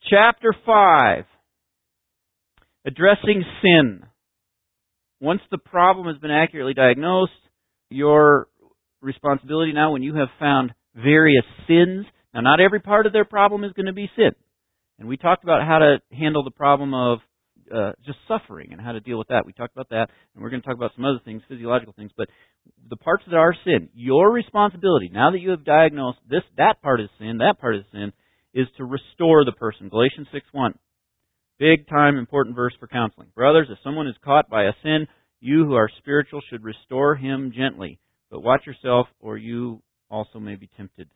Chapter 5. Addressing sin. Once the problem has been accurately diagnosed, your responsibility now, when you have found various sins, now not every part of their problem is going to be sin. And we talked about how to handle the problem of just suffering and how to deal with that. We talked about that, and we're going to talk about some other things, physiological things. But the parts that are sin, your responsibility, now that you have diagnosed that part is sin, that part is sin, is to restore the person. Galatians 6:1. Big time important verse for counseling. Brothers, if someone is caught by a sin, you who are spiritual should restore him gently. But watch yourself, or you also may be tempted.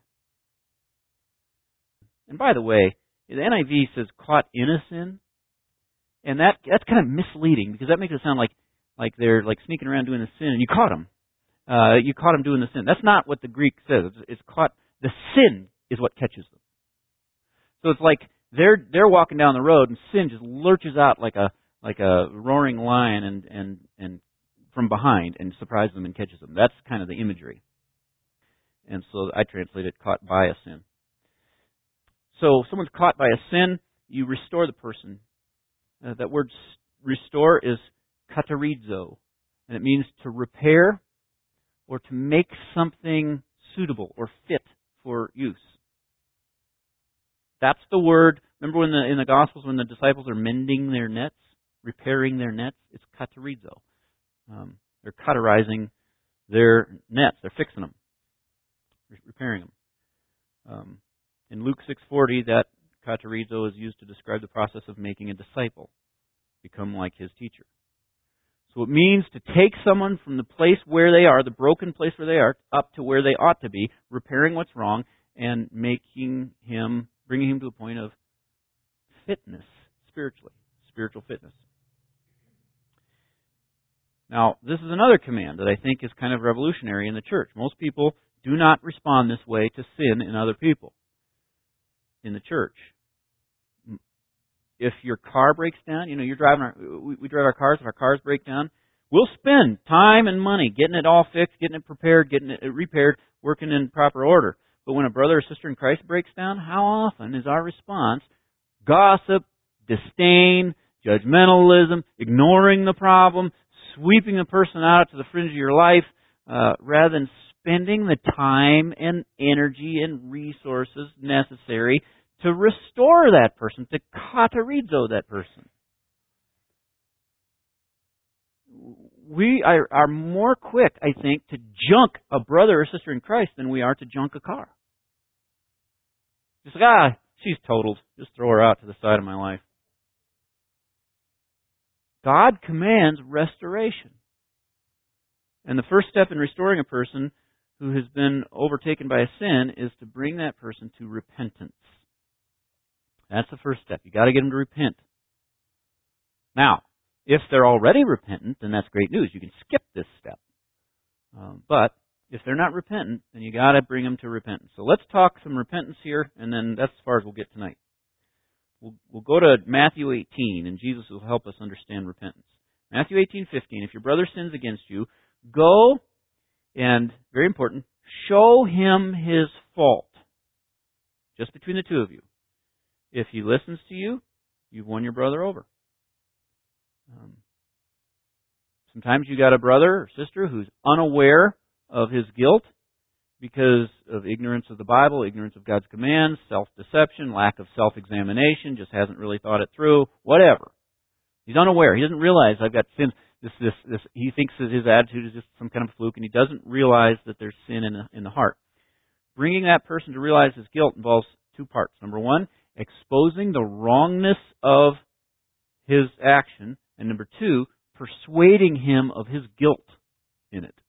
And by the way, the NIV says caught in a sin. And that's kind of misleading, because that makes it sound like they're like sneaking around doing the sin and you caught them. You caught them doing the sin. That's not what the Greek says. It's caught. The sin is what catches them. So it's like they're walking down the road and sin just lurches out like a roaring lion and from behind and surprises them and catches them. That's kind of the imagery. And so I translate it caught by a sin. So if someone's caught by a sin, you restore the person. That word restore is katarizo, and it means to repair or to make something suitable or fit for use. That's the word. Remember when in the Gospels when the disciples are mending their nets, repairing their nets? It's katarizo. They're cauterizing their nets. They're fixing them, repairing them. In Luke 6:40, that katarizo is used to describe the process of making a disciple become like his teacher. So it means to take someone from the place where they are, the broken place where they are, up to where they ought to be, repairing what's wrong, and bringing him to a point of fitness, spiritual fitness. Now, this is another command that I think is kind of revolutionary in the church. Most people do not respond this way to sin in other people. In the church, if your car breaks down, you're driving. We drive our cars. If our cars break down, we'll spend time and money getting it all fixed, getting it prepared, getting it repaired, working in proper order. But when a brother or sister in Christ breaks down, how often is our response gossip, disdain, judgmentalism, ignoring the problem, sweeping the person out to the fringe of your life, rather than spending the time and energy and resources necessary to restore that person, to katarizo that person. We are more quick, I think, to junk a brother or sister in Christ than we are to junk a car. Just like, she's totaled. Just throw her out to the side of my life. God commands restoration. And the first step in restoring a person who has been overtaken by a sin is to bring that person to repentance. That's the first step. You've got to get them to repent. Now, if they're already repentant, then that's great news. You can skip this step. But if they're not repentant, then you've got to bring them to repentance. So let's talk some repentance here, and then that's as far as we'll get tonight. We'll go to Matthew 18, and Jesus will help us understand repentance. Matthew 18:15. If your brother sins against you, go and, very important, show him his fault. Just between the two of you. If he listens to you, you've won your brother over. Sometimes you got a brother or sister who's unaware of his guilt because of ignorance of the Bible, ignorance of God's commands, self-deception, lack of self-examination, just hasn't really thought it through, whatever. He's unaware. He doesn't realize I've got sin. He thinks that his attitude is just some kind of fluke, and he doesn't realize that there's sin in the heart. Bringing that person to realize his guilt involves two parts. Number one, exposing the wrongness of his action, and number two, persuading him of his guilt in it.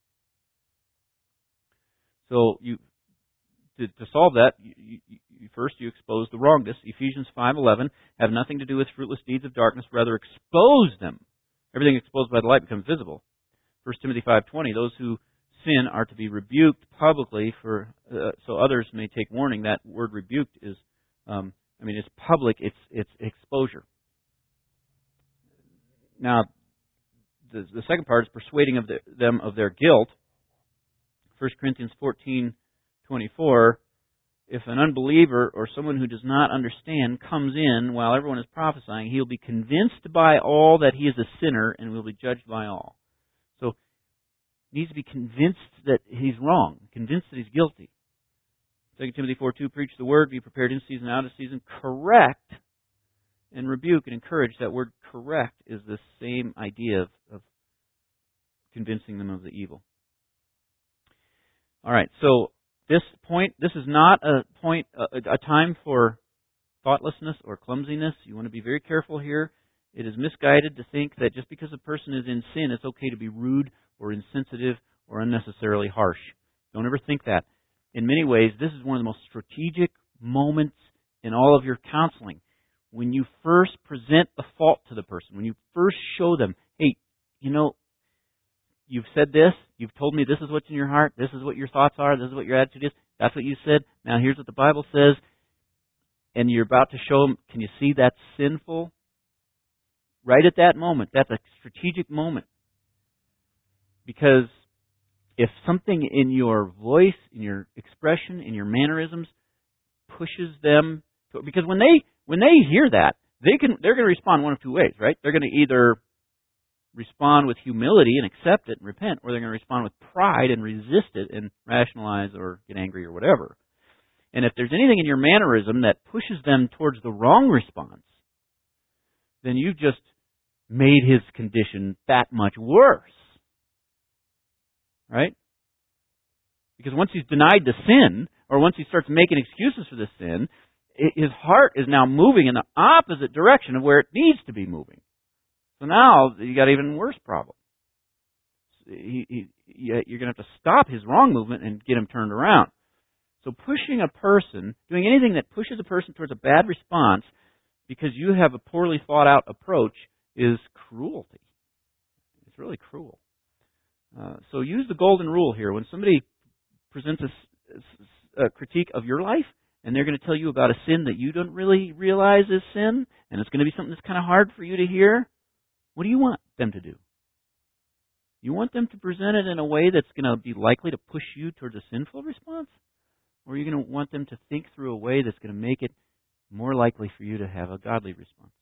So to solve that, first you expose the wrongness. Ephesians 5:11 have nothing to do with fruitless deeds of darkness, rather expose them. Everything exposed by the light becomes visible. 1 Timothy 5:20, those who sin are to be rebuked publicly so others may take warning. That word rebuked is, it's public, it's exposure. Now, the second part is persuading them of their guilt. 1 Corinthians 14:24 if an unbeliever or someone who does not understand comes in while everyone is prophesying, he'll be convinced by all that he is a sinner and will be judged by all. So he needs to be convinced that he's wrong, convinced that he's guilty. 2 Timothy 4:2, preach the word, be prepared in season, out of season, correct and rebuke and encourage. That word correct is the same idea of convincing them of the evil. All right, so this is not a time for thoughtlessness or clumsiness. You want to be very careful here. It is misguided to think that just because a person is in sin, it's okay to be rude or insensitive or unnecessarily harsh. Don't ever think that. In many ways, this is one of the most strategic moments in all of your counseling. When you first present the fault to the person, when you first show them, hey, you've said this, you've told me this is what's in your heart, this is what your thoughts are, this is what your attitude is, that's what you said, now here's what the Bible says, and you're about to show them, can you see that's sinful? Right at that moment, that's a strategic moment. Because if something in your voice, in your expression, in your mannerisms pushes them, because when they hear that, they're going to respond one of two ways, right? They're going to either respond with humility and accept it and repent, or they're going to respond with pride and resist it and rationalize or get angry or whatever. And if there's anything in your mannerism that pushes them towards the wrong response, then you've just made his condition that much worse. Right? Because once he's denied the sin, or once he starts making excuses for the sin, his heart is now moving in the opposite direction of where it needs to be moving. So now you got an even worse problem. You're going to have to stop his wrong movement and get him turned around. So pushing a person, doing anything that pushes a person towards a bad response because you have a poorly thought out approach is cruelty. It's really cruel. So use the golden rule here. When somebody presents a critique of your life, and they're going to tell you about a sin that you don't really realize is sin, and it's going to be something that's kind of hard for you to hear, what do you want them to do? You want them to present it in a way that's going to be likely to push you towards a sinful response? Or are you going to want them to think through a way that's going to make it more likely for you to have a godly response?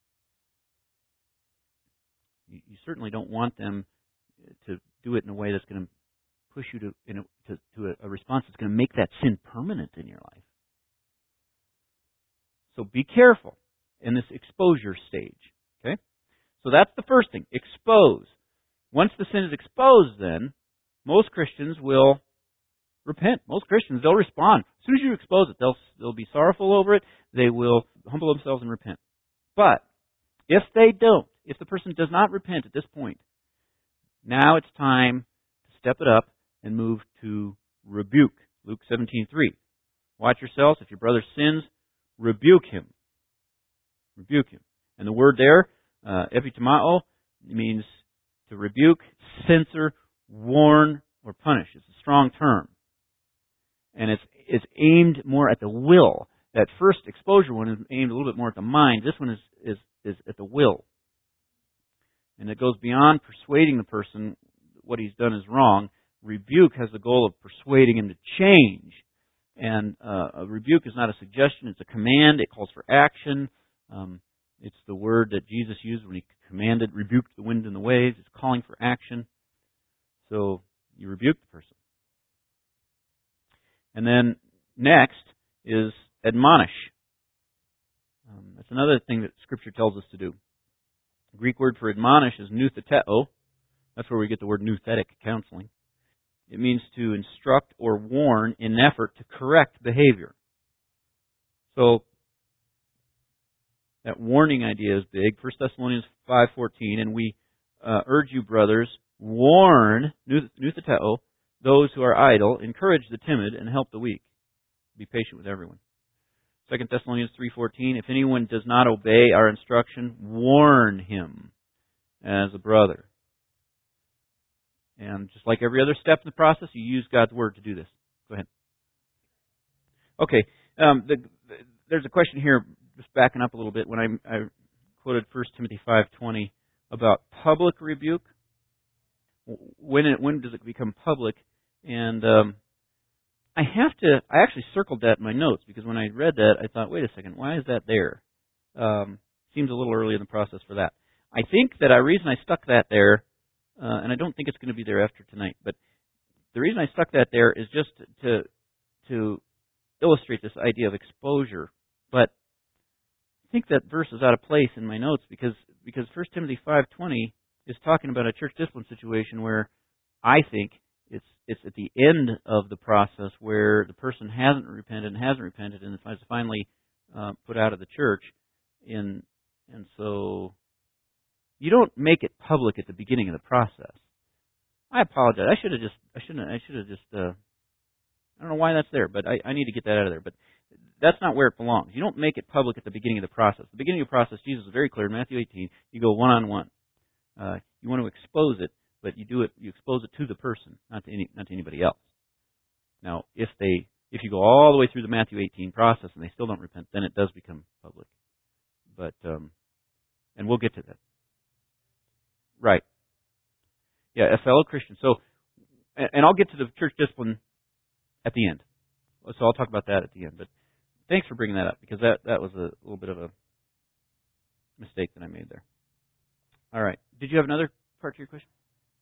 You certainly don't want them to do it in a way that's going to push you to a response that's going to make that sin permanent in your life. So be careful in this exposure stage. Okay? So that's the first thing. Expose. Once the sin is exposed, then, most Christians will repent. Most Christians, they'll respond. As soon as you expose it, they'll be sorrowful over it. They will humble themselves and repent. But if they don't, if the person does not repent at this point, now it's time to step it up and move to rebuke. Luke 17:3. Watch yourselves. If your brother sins, rebuke him. Rebuke him. And the word there, epitimao, means to rebuke, censor, warn, or punish. It's a strong term. And it's aimed more at the will. That first exposure one is aimed a little bit more at the mind. This one is at the will. And it goes beyond persuading the person what he's done is wrong. Rebuke has the goal of persuading him to change. And a rebuke is not a suggestion, it's a command. It calls for action. It's the word that Jesus used when he commanded, rebuked the wind and the waves. It's calling for action. So you rebuke the person. And then next is admonish. That's another thing that Scripture tells us to do. The Greek word for admonish is noutheteo. That's where we get the word nouthetic, counseling. It means to instruct or warn in an effort to correct behavior. So that warning idea is big. 1 Thessalonians 5:14, and we urge you, brothers, warn, noutheteo, those who are idle, encourage the timid, and help the weak. Be patient with everyone. 2 Thessalonians 3:14, if anyone does not obey our instruction, warn him as a brother. And just like every other step in the process, you use God's Word to do this. Go ahead. Okay, there's a question here, just backing up a little bit, when I quoted 1 Timothy 5:20 about public rebuke. When does it become public? And I actually circled that in my notes because when I read that, I thought, wait a second, why is that there? Seems a little early in the process for that. I think that the reason I stuck that there, and I don't think it's going to be there after tonight, but the reason I stuck that there is just to illustrate this idea of exposure. But I think that verse is out of place in my notes because 1 Timothy 5:20 is talking about a church discipline situation where I think it's at the end of the process where the person hasn't repented and is finally put out of the church. And so you don't make it public at the beginning of the process. I apologize. I should have just. I don't know why that's there, but I need to get that out of there. But that's not where it belongs. You don't make it public at the beginning of the process. The beginning of the process, Jesus is very clear in Matthew 18. You go one-on-one. You want to expose it, but you expose it to the person, not to anybody else. Now, if you go all the way through the Matthew 18 process and they still don't repent, then it does become public. But and we'll get to that. Right. Yeah, a fellow Christian. So, and I'll get to the church discipline at the end. So I'll talk about that at the end. But thanks for bringing that up because that was a little bit of a mistake that I made there. All right. Did you have another part to your question?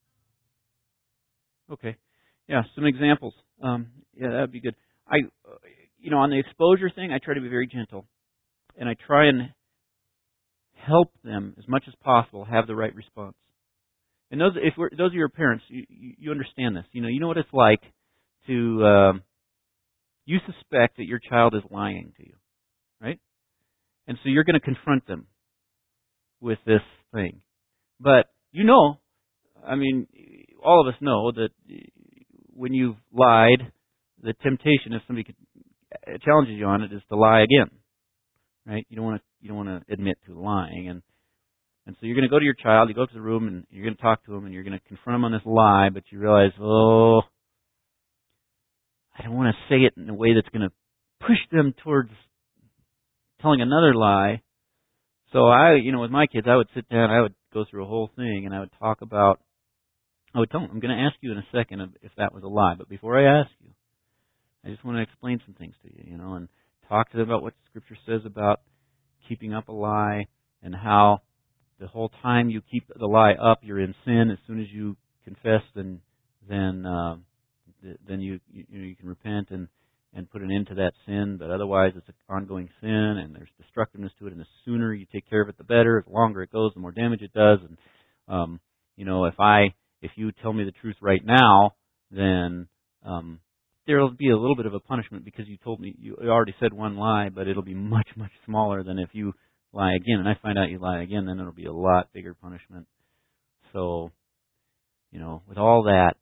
Okay. Yeah, some examples. Yeah, that would be good. On the exposure thing, I try to be very gentle, and I try and help them as much as possible have the right response. And those of your parents, you understand this. You know what it's like to you suspect that your child is lying to you, right? And so you're going to confront them with this thing. But all of us know that when you've lied, the temptation, if somebody challenges you on it, is to lie again, right? You don't want to admit to lying, and so you're going to go to your child, you go up to the room, and you're going to talk to him, and you're going to confront him on this lie, but you realize, I don't want to say it in a way that's going to push them towards telling another lie. So with my kids, I would sit down, I would go through a whole thing, and I would tell them, I'm going to ask you in a second if that was a lie, but before I ask you, I just want to explain some things to you, and talk to them about what Scripture says about keeping up a lie and how the whole time you keep the lie up, you're in sin. As soon as you confess, then you can repent and put an end to that sin. But otherwise, it's an ongoing sin, and there's destructiveness to it. And the sooner you take care of it, the better. The longer it goes, the more damage it does. And if you tell me the truth right now, then there'll be a little bit of a punishment because you told me you already said one lie, but it'll be much, much smaller than if you lie again. And I find out you lie again, then it'll be a lot bigger punishment. So, with all that,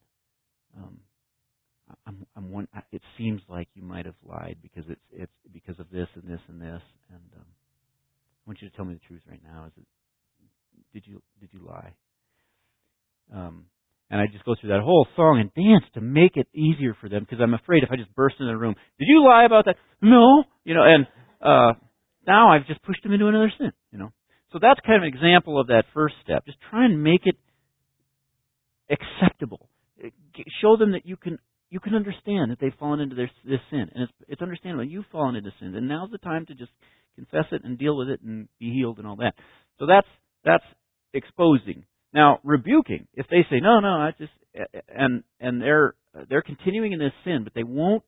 it seems like you might have lied because it's because of this and this and this. And I want you to tell me the truth right now. Did you lie? And I just go through that whole song and dance to make it easier for them because I'm afraid if I just burst into the room, did you lie about that? No, and now I've just pushed them into another sin, So that's kind of an example of that first step. Just try and make it acceptable. Show them that you can understand that they've fallen into this sin, and it's understandable you've fallen into sin, and now's the time to just confess it and deal with it and be healed and all that. So that's exposing. Now, rebuking, if they say no, I just and they're continuing in this sin, but they won't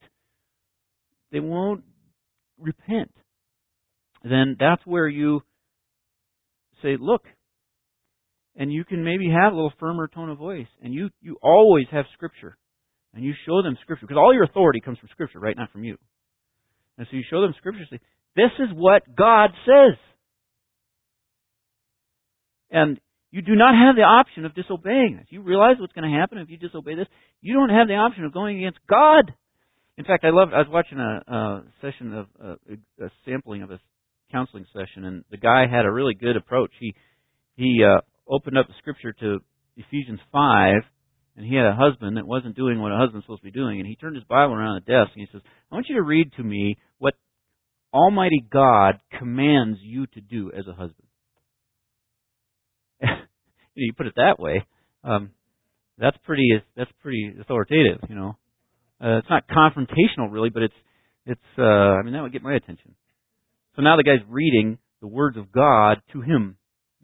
repent, then that's where you say, look, and you can maybe have a little firmer tone of voice, and you always have Scripture, and you show them Scripture, because all your authority comes from Scripture, right? Not from you. And so you show them Scripture, say, this is what God says. And you do not have the option of disobeying this. You realize what's going to happen if you disobey this? You don't have the option of going against God. In fact, I was watching a session of a sampling of a counseling session, and the guy had a really good approach. He opened up the Scripture to Ephesians 5, and he had a husband that wasn't doing what a husband's supposed to be doing, and he turned his Bible around the desk, and he says, I want you to read to me what Almighty God commands you to do as a husband. You put it that way, that's pretty authoritative, It's not confrontational really, but that would get my attention. So now the guy's reading the words of God to him.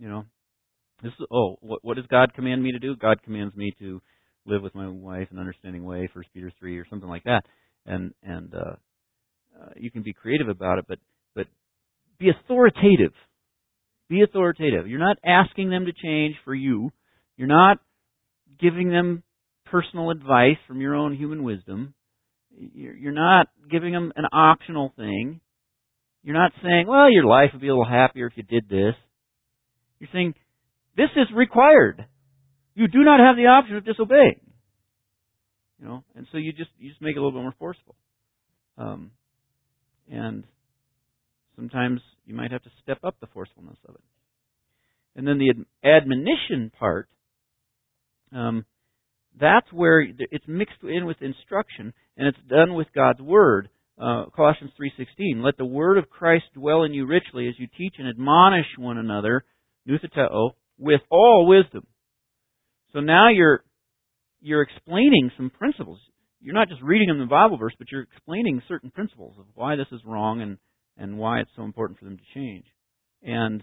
What does God command me to do? God commands me to live with my wife in an understanding way, 1 Peter 3 or something like that. And you can be creative about it, but be authoritative. Be authoritative. You're not asking them to change for you. You're not giving them personal advice from your own human wisdom. You're not giving them an optional thing. You're not saying, well, your life would be a little happier if you did this. You're saying, this is required. You do not have the option of disobeying. And so you just make it a little bit more forceful. And sometimes you might have to step up the forcefulness of it. And then the admonition part, that's where it's mixed in with instruction, and it's done with God's Word. Colossians 3:16, let the Word of Christ dwell in you richly as you teach and admonish one another, nutheteo, with all wisdom. So now you're explaining some principles. You're not just reading them the Bible verse, but you're explaining certain principles of why this is wrong and why it's so important for them to change. And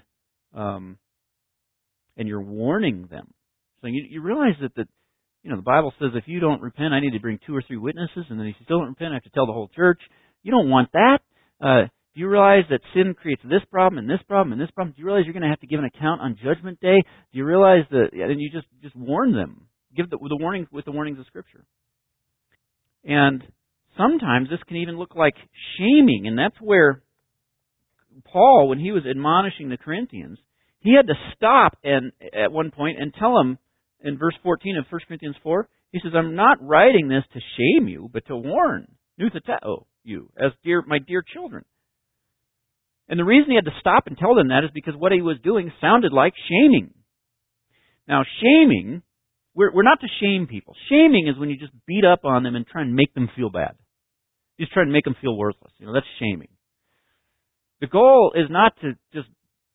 you're warning them. So you realize that the Bible says if you don't repent, I need to bring 2 or 3 witnesses, and then if you still don't repent, I have to tell the whole church. You don't want that. Do you realize that sin creates this problem and this problem and this problem? Do you realize you're going to have to give an account on Judgment Day? Do you realize that? And you just warn them. Give the warning with the warnings of Scripture. And sometimes this can even look like shaming, and that's where Paul, when he was admonishing the Corinthians, he had to stop at one point and tell them in verse 14 of 1 Corinthians 4, he says, I'm not writing this to shame you, but to warn, nutheteo, you, as my dear children. And the reason he had to stop and tell them that is because what he was doing sounded like shaming. Now, shaming, we're not to shame people. Shaming is when you just beat up on them and try and make them feel bad. You just try and make them feel worthless. That's shaming. The goal is not to just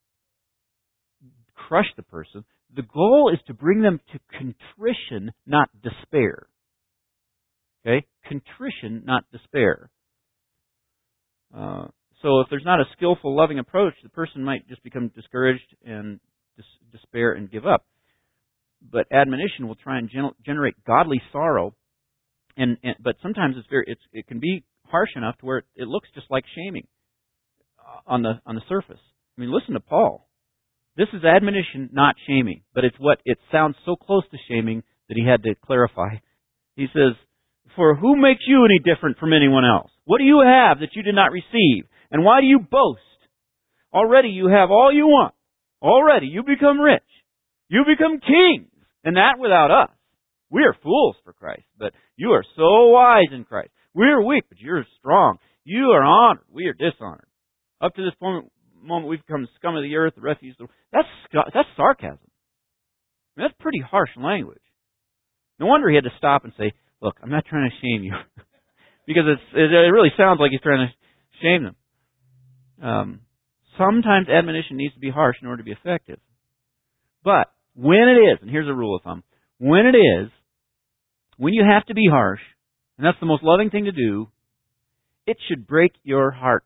crush the person. The goal is to bring them to contrition, not despair. Okay? Contrition, not despair. So if there's not a skillful, loving approach, the person might just become discouraged and despair and give up. But admonition will try and generate godly sorrow, but sometimes it can be harsh enough to where it looks just like shaming on the surface. I mean, listen to Paul. This is admonition, not shaming, but it sounds so close to shaming that he had to clarify. He says, for who makes you any different from anyone else? What do you have that you did not receive? And why do you boast? Already you have all you want. Already you become rich. You become kings, and that without us. We are fools for Christ, but you are so wise in Christ. We are weak, but you're strong. You are honored. We are dishonored. Up to this moment we've become the scum of the earth, the refuse. That's sarcasm. I mean, that's pretty harsh language. No wonder he had to stop and say, look, I'm not trying to shame you. Because it really sounds like he's trying to shame them. Sometimes admonition needs to be harsh in order to be effective. But when it is, and here's a rule of thumb, when you have to be harsh, and that's the most loving thing to do, it should break your heart.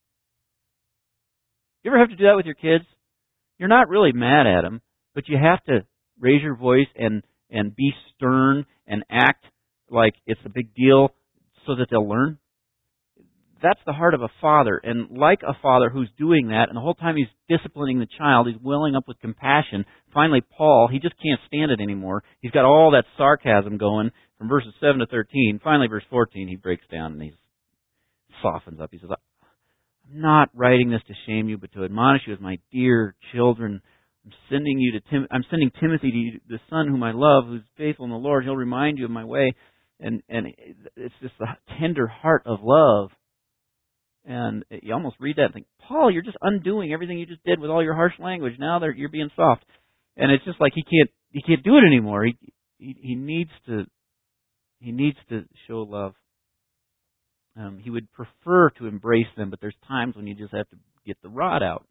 You ever have to do that with your kids? You're not really mad at them, but you have to raise your voice and be stern and act like it's a big deal so that they'll learn. That's the heart of a father. And like a father who's doing that, and the whole time he's disciplining the child, he's welling up with compassion. Finally, Paul, he just can't stand it anymore. He's got all that sarcasm going from verses 7 to 13. Finally, verse 14, he breaks down and he softens up. He says, I'm not writing this to shame you, but to admonish you as my dear children. I'm sending Timothy to you, the son whom I love, who's faithful in the Lord. He'll remind you of my way. And it's just the tender heart of love. And you almost read that and think, Paul, you're just undoing everything you just did with all your harsh language. Now you're being soft. And it's just like he can't do it anymore. He needs to show love. He would prefer to embrace them, but there's times when you just have to get the rod out.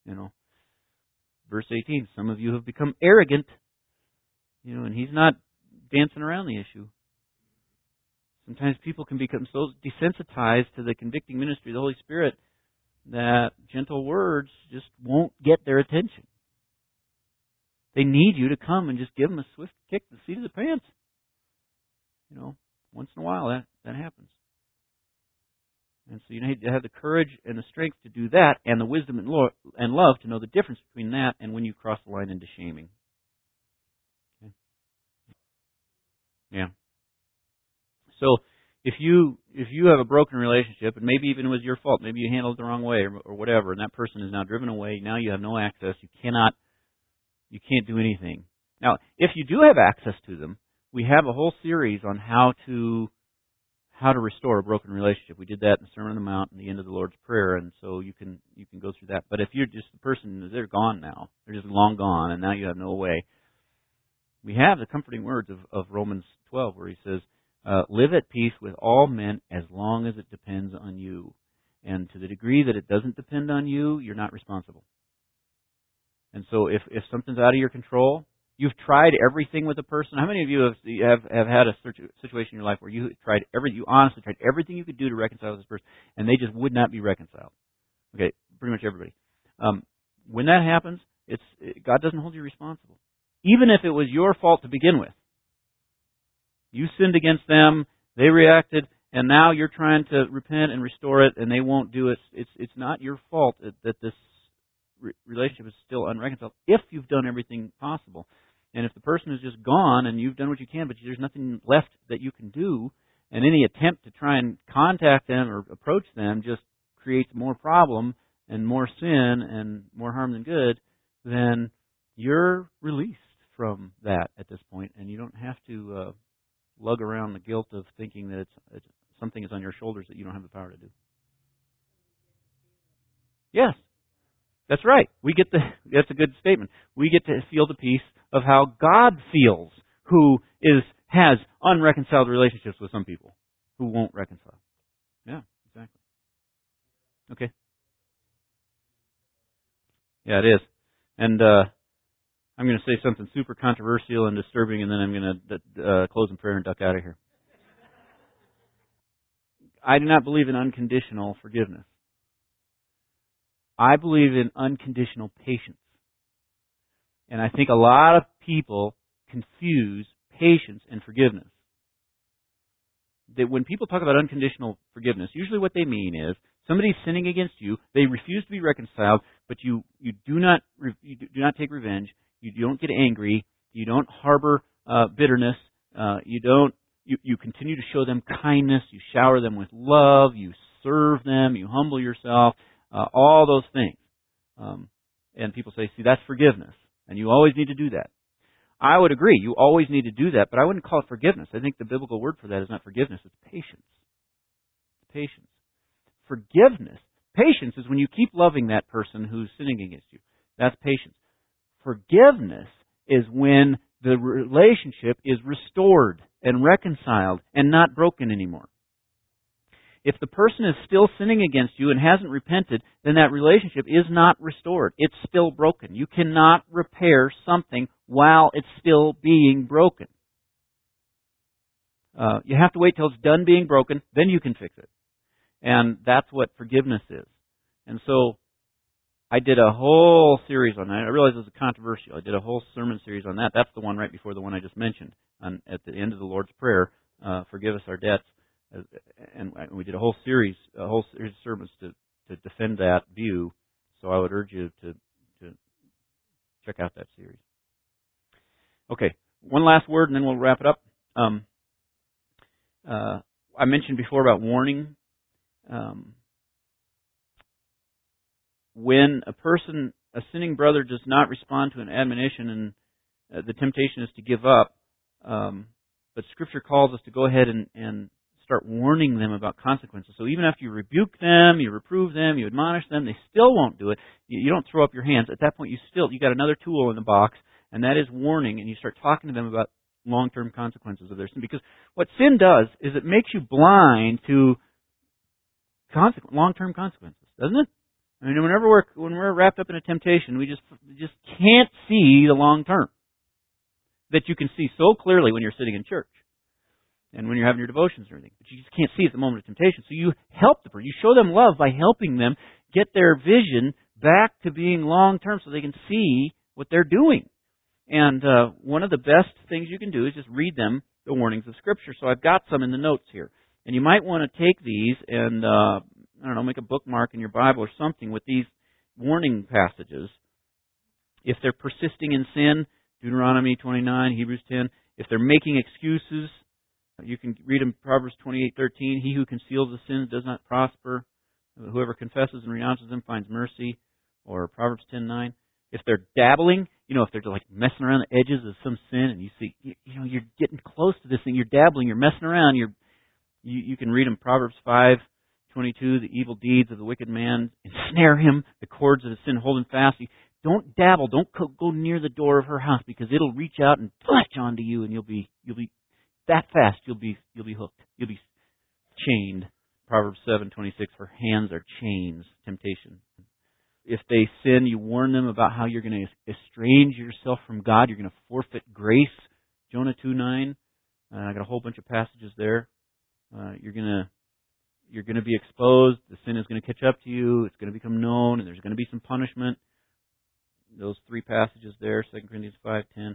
Verse 18, some of you have become arrogant. And he's not dancing around the issue. Sometimes people can become so desensitized to the convicting ministry of the Holy Spirit that gentle words just won't get their attention. They need you to come and just give them a swift kick to the seat of the pants. Once in a while that happens. And so you need to have the courage and the strength to do that, and the wisdom and love to know the difference between that and when you cross the line into shaming. Okay? Yeah. So if you have a broken relationship, and maybe even it was your fault, maybe you handled it the wrong way or whatever, and that person is now driven away, now you have no access, you can't do anything. Now, if you do have access to them, we have a whole series on how to restore a broken relationship. We did that in the Sermon on the Mount and the end of the Lord's Prayer, and so you can go through that. But if you're just the person, they're gone now. They're just long gone, and now you have no way. We have the comforting words of Romans 12, where he says, live at peace with all men as long as it depends on you. And to the degree that it doesn't depend on you, you're not responsible. And so if something's out of your control, you've tried everything with a person. How many of you have had a situation in your life where you honestly tried everything you could do to reconcile with this person, and they just would not be reconciled? Okay, pretty much everybody. When that happens, God doesn't hold you responsible. Even if it was your fault to begin with. You sinned against them, they reacted, and now you're trying to repent and restore it, and they won't do it. It's not your fault that this relationship is still unreconciled if you've done everything possible. And if the person is just gone and you've done what you can, but there's nothing left that you can do, and any attempt to try and contact them or approach them just creates more problem and more sin and more harm than good, then you're released from that at this point, and you don't have to lug around the guilt of thinking that it's something is on your shoulders that you don't have the power to do. Yes, that's right. That's a good statement. We get to feel the peace of how God feels, who has unreconciled relationships with some people who won't reconcile. Yeah, exactly. Okay. Yeah, it is. And I'm going to say something super controversial and disturbing, and then I'm going to close in prayer and duck out of here. I do not believe in unconditional forgiveness. I believe in unconditional patience. And I think a lot of people confuse patience and forgiveness. That when people talk about unconditional forgiveness, usually what they mean is somebody's sinning against you, they refuse to be reconciled, but you do not take revenge, you don't get angry, you don't harbor bitterness, you continue to show them kindness, you shower them with love, you serve them, you humble yourself, all those things. And people say, see, that's forgiveness. And you always need to do that. I would agree, you always need to do that, but I wouldn't call it forgiveness. I think the biblical word for that is not forgiveness, it's patience. Patience. Forgiveness. Patience is when you keep loving that person who's sinning against you. That's patience. Forgiveness is when the relationship is restored and reconciled and not broken anymore. If the person is still sinning against you and hasn't repented, then that relationship is not restored. It's still broken. You cannot repair something while it's still being broken. You have to wait till it's done being broken, then you can fix it. And that's what forgiveness is. And so I did a whole series on that. I realize it was controversial. I did a whole sermon series on that. That's the one right before the one I just mentioned. At the end of the Lord's Prayer, forgive us our debts. And we did a whole series of sermons to defend that view. So I would urge you to check out that series. Okay, one last word, and then we'll wrap it up. I mentioned before about warning. When a sinning brother does not respond to an admonition, and the temptation is to give up, but Scripture calls us to go ahead and start warning them about consequences. So even after you rebuke them, you reprove them, you admonish them, they still won't do it. You don't throw up your hands. At that point, you got another tool in the box, and that is warning, and you start talking to them about long-term consequences of their sin. Because what sin does is it makes you blind to long-term consequences, doesn't it? I mean, when we're wrapped up in a temptation, we just can't see the long term that you can see so clearly when you're sitting in church. and when you're having your devotions and everything. But you just can't see at the moment of temptation. So you help the person. You show them love by helping them get their vision back to being long-term so they can see what they're doing. And one of the best things you can do is just read them the warnings of Scripture. So I've got some in the notes here. And you might want to take these and, make a bookmark in your Bible or something with these warning passages. If they're persisting in sin, Deuteronomy 29, Hebrews 10. If they're making excuses, you can read in Proverbs 28:13. He who conceals the sins does not prosper. Whoever confesses and renounces them finds mercy. Or Proverbs 10:9. If they're dabbling, if they're like messing around the edges of some sin, and you see, you're getting close to this thing, you're dabbling, you're messing around, you can read in Proverbs 5:22. The evil deeds of the wicked man ensnare him. The cords of his sin hold him fast. Don't dabble. Don't go near the door of her house because it'll reach out and latch onto you, and you'll be that fast. You'll be hooked. You'll be chained. Proverbs 7:26. For hands are chains. Temptation. If they sin, you warn them about how you're going to estrange yourself from God. You're going to forfeit grace. Jonah 2:9. I got a whole bunch of passages there. You're going to be exposed. The sin is going to catch up to you. It's going to become known, and there's going to be some punishment. Those three passages there, 2 Corinthians 5:10.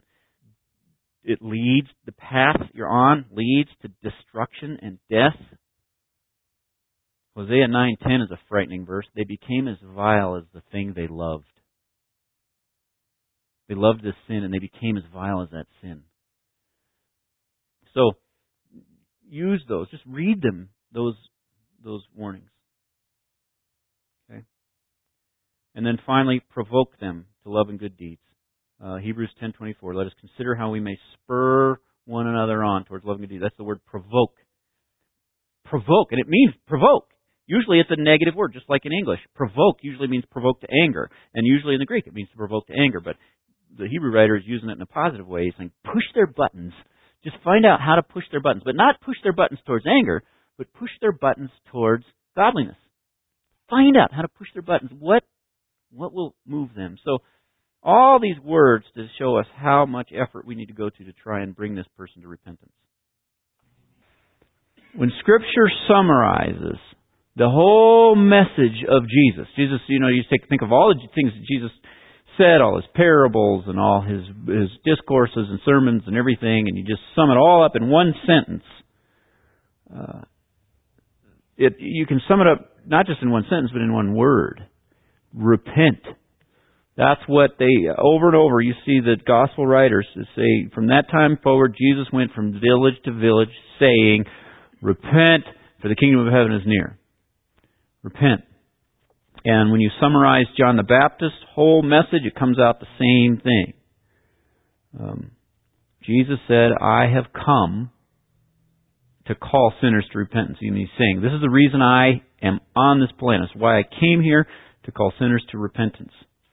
The path you're on leads to destruction and death. Hosea 9:10 is a frightening verse. They became as vile as the thing they loved. They loved this sin, and they became as vile as that sin. So, use those. Just read them, those warnings. Okay? And then finally, provoke them to love and good deeds. Hebrews 10:24. Let us consider how we may spur one another on towards love and good deeds. That's the word provoke. Provoke, and it means provoke. Usually it's a negative word, just like in English. Provoke usually means provoke to anger. And usually in the Greek it means to provoke to anger. But the Hebrew writer is using it in a positive way. He's saying, push their buttons. Just find out how to push their buttons. But not push their buttons towards anger, but push their buttons towards godliness. Find out how to push their buttons. What will move them? So all these words to show us how much effort we need to go to try and bring this person to repentance. When Scripture summarizes the whole message of Jesus, you think of all the things that Jesus said, all his parables and all his discourses and sermons and everything, and you just sum it all up in one sentence. You can sum it up not just in one sentence, but in one word. Repent. That's what over and over, you see the gospel writers say, from that time forward, Jesus went from village to village saying, repent, for the kingdom of heaven is near. Repent. And when you summarize John the Baptist's whole message, it comes out the same thing. Jesus said, I have come to call sinners to repentance. And he's saying, this is the reason I am on this planet. It's why I came here, to call sinners to repentance.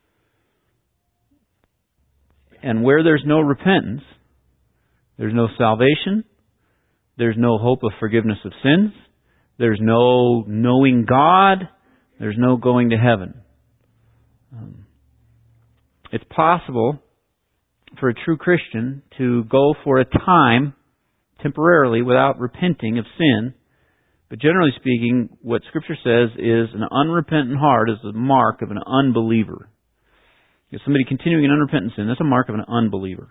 And where there's no repentance, there's no salvation, there's no hope of forgiveness of sins, there's no knowing God, there's no going to heaven. It's possible for a true Christian to go for a time, temporarily, without repenting of sin. But generally speaking, what Scripture says is an unrepentant heart is the mark of an unbeliever. If somebody continuing in unrepentant sin, that's a mark of an unbeliever.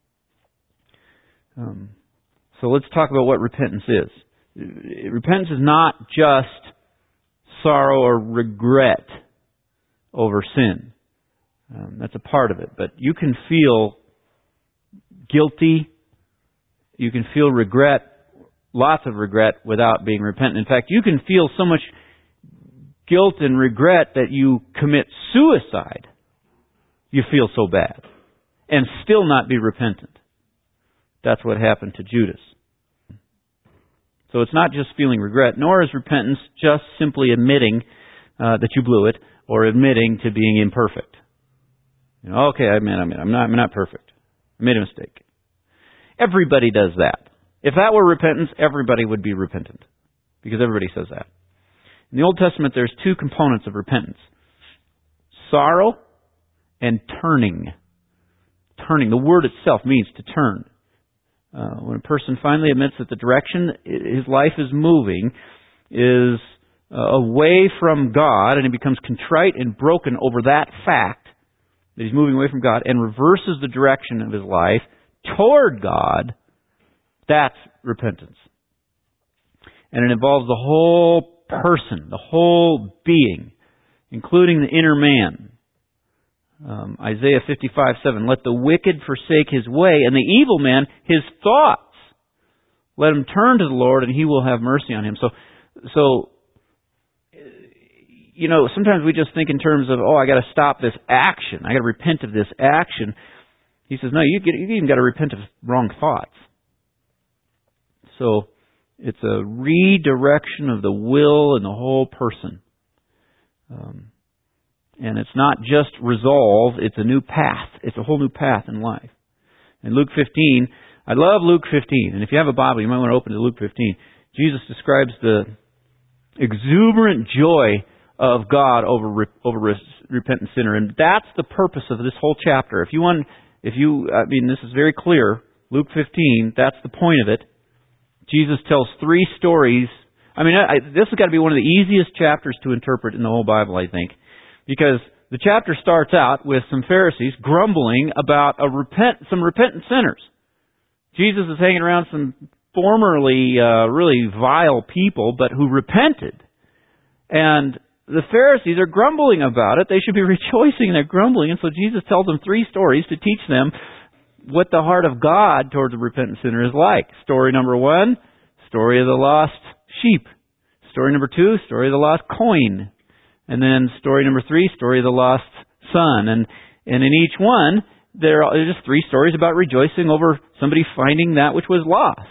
So let's talk about what repentance is. Repentance is not just sorrow or regret over sin. That's a part of it. But you can feel guilty. You can feel regret, lots of regret, without being repentant. In fact, you can feel so much guilt and regret that you commit suicide. You feel so bad. And still not be repentant. That's what happened to Judas. So it's not just feeling regret, nor is repentance just simply admitting that you blew it, or admitting to being imperfect. Okay, I'm not perfect. I made a mistake. Everybody does that. If that were repentance, everybody would be repentant. Because everybody says that. In the Old Testament, there's two components of repentance. Sorrow and turning. Turning. The word itself means to turn. When a person finally admits that the direction his life is moving is away from God, and he becomes contrite and broken over that fact that he's moving away from God, and reverses the direction of his life toward God, that's repentance. And it involves the whole person, the whole being, including the inner man. Isaiah 55:7, let the wicked forsake his way, and the evil man his thoughts. Let him turn to the Lord, and He will have mercy on him. So, you know, sometimes we just think in terms of, I got to stop this action. I got to repent of this action. He says, no, you even got to repent of wrong thoughts. So, it's a redirection of the will and the whole person. And it's not just resolve, it's a new path. It's a whole new path in life. In Luke 15, I love Luke 15. And if you have a Bible, you might want to open to Luke 15. Jesus describes the exuberant joy of God over repentant sinner. And that's the purpose of this whole chapter. This is very clear. Luke 15, that's the point of it. Jesus tells 3 stories. This has got to be one of the easiest chapters to interpret in the whole Bible, I think. Because the chapter starts out with some Pharisees grumbling about some repentant sinners. Jesus is hanging around some formerly really vile people, but who repented. And the Pharisees are grumbling about it. They should be rejoicing in their grumbling. And so Jesus tells them 3 stories to teach them what the heart of God towards a repentant sinner is like. Story number 1, story of the lost sheep. Story number 2, story of the lost coin. And then story number 3, story of the lost son. And in each one, there are just 3 stories about rejoicing over somebody finding that which was lost.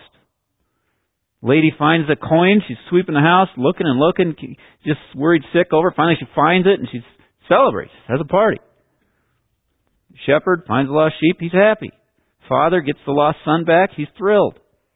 Lady finds a coin. She's sweeping the house, looking and looking, just worried sick over it. Finally, she finds it and she celebrates, has a party. Shepherd finds the lost sheep. He's happy. Father gets the lost son back. He's thrilled.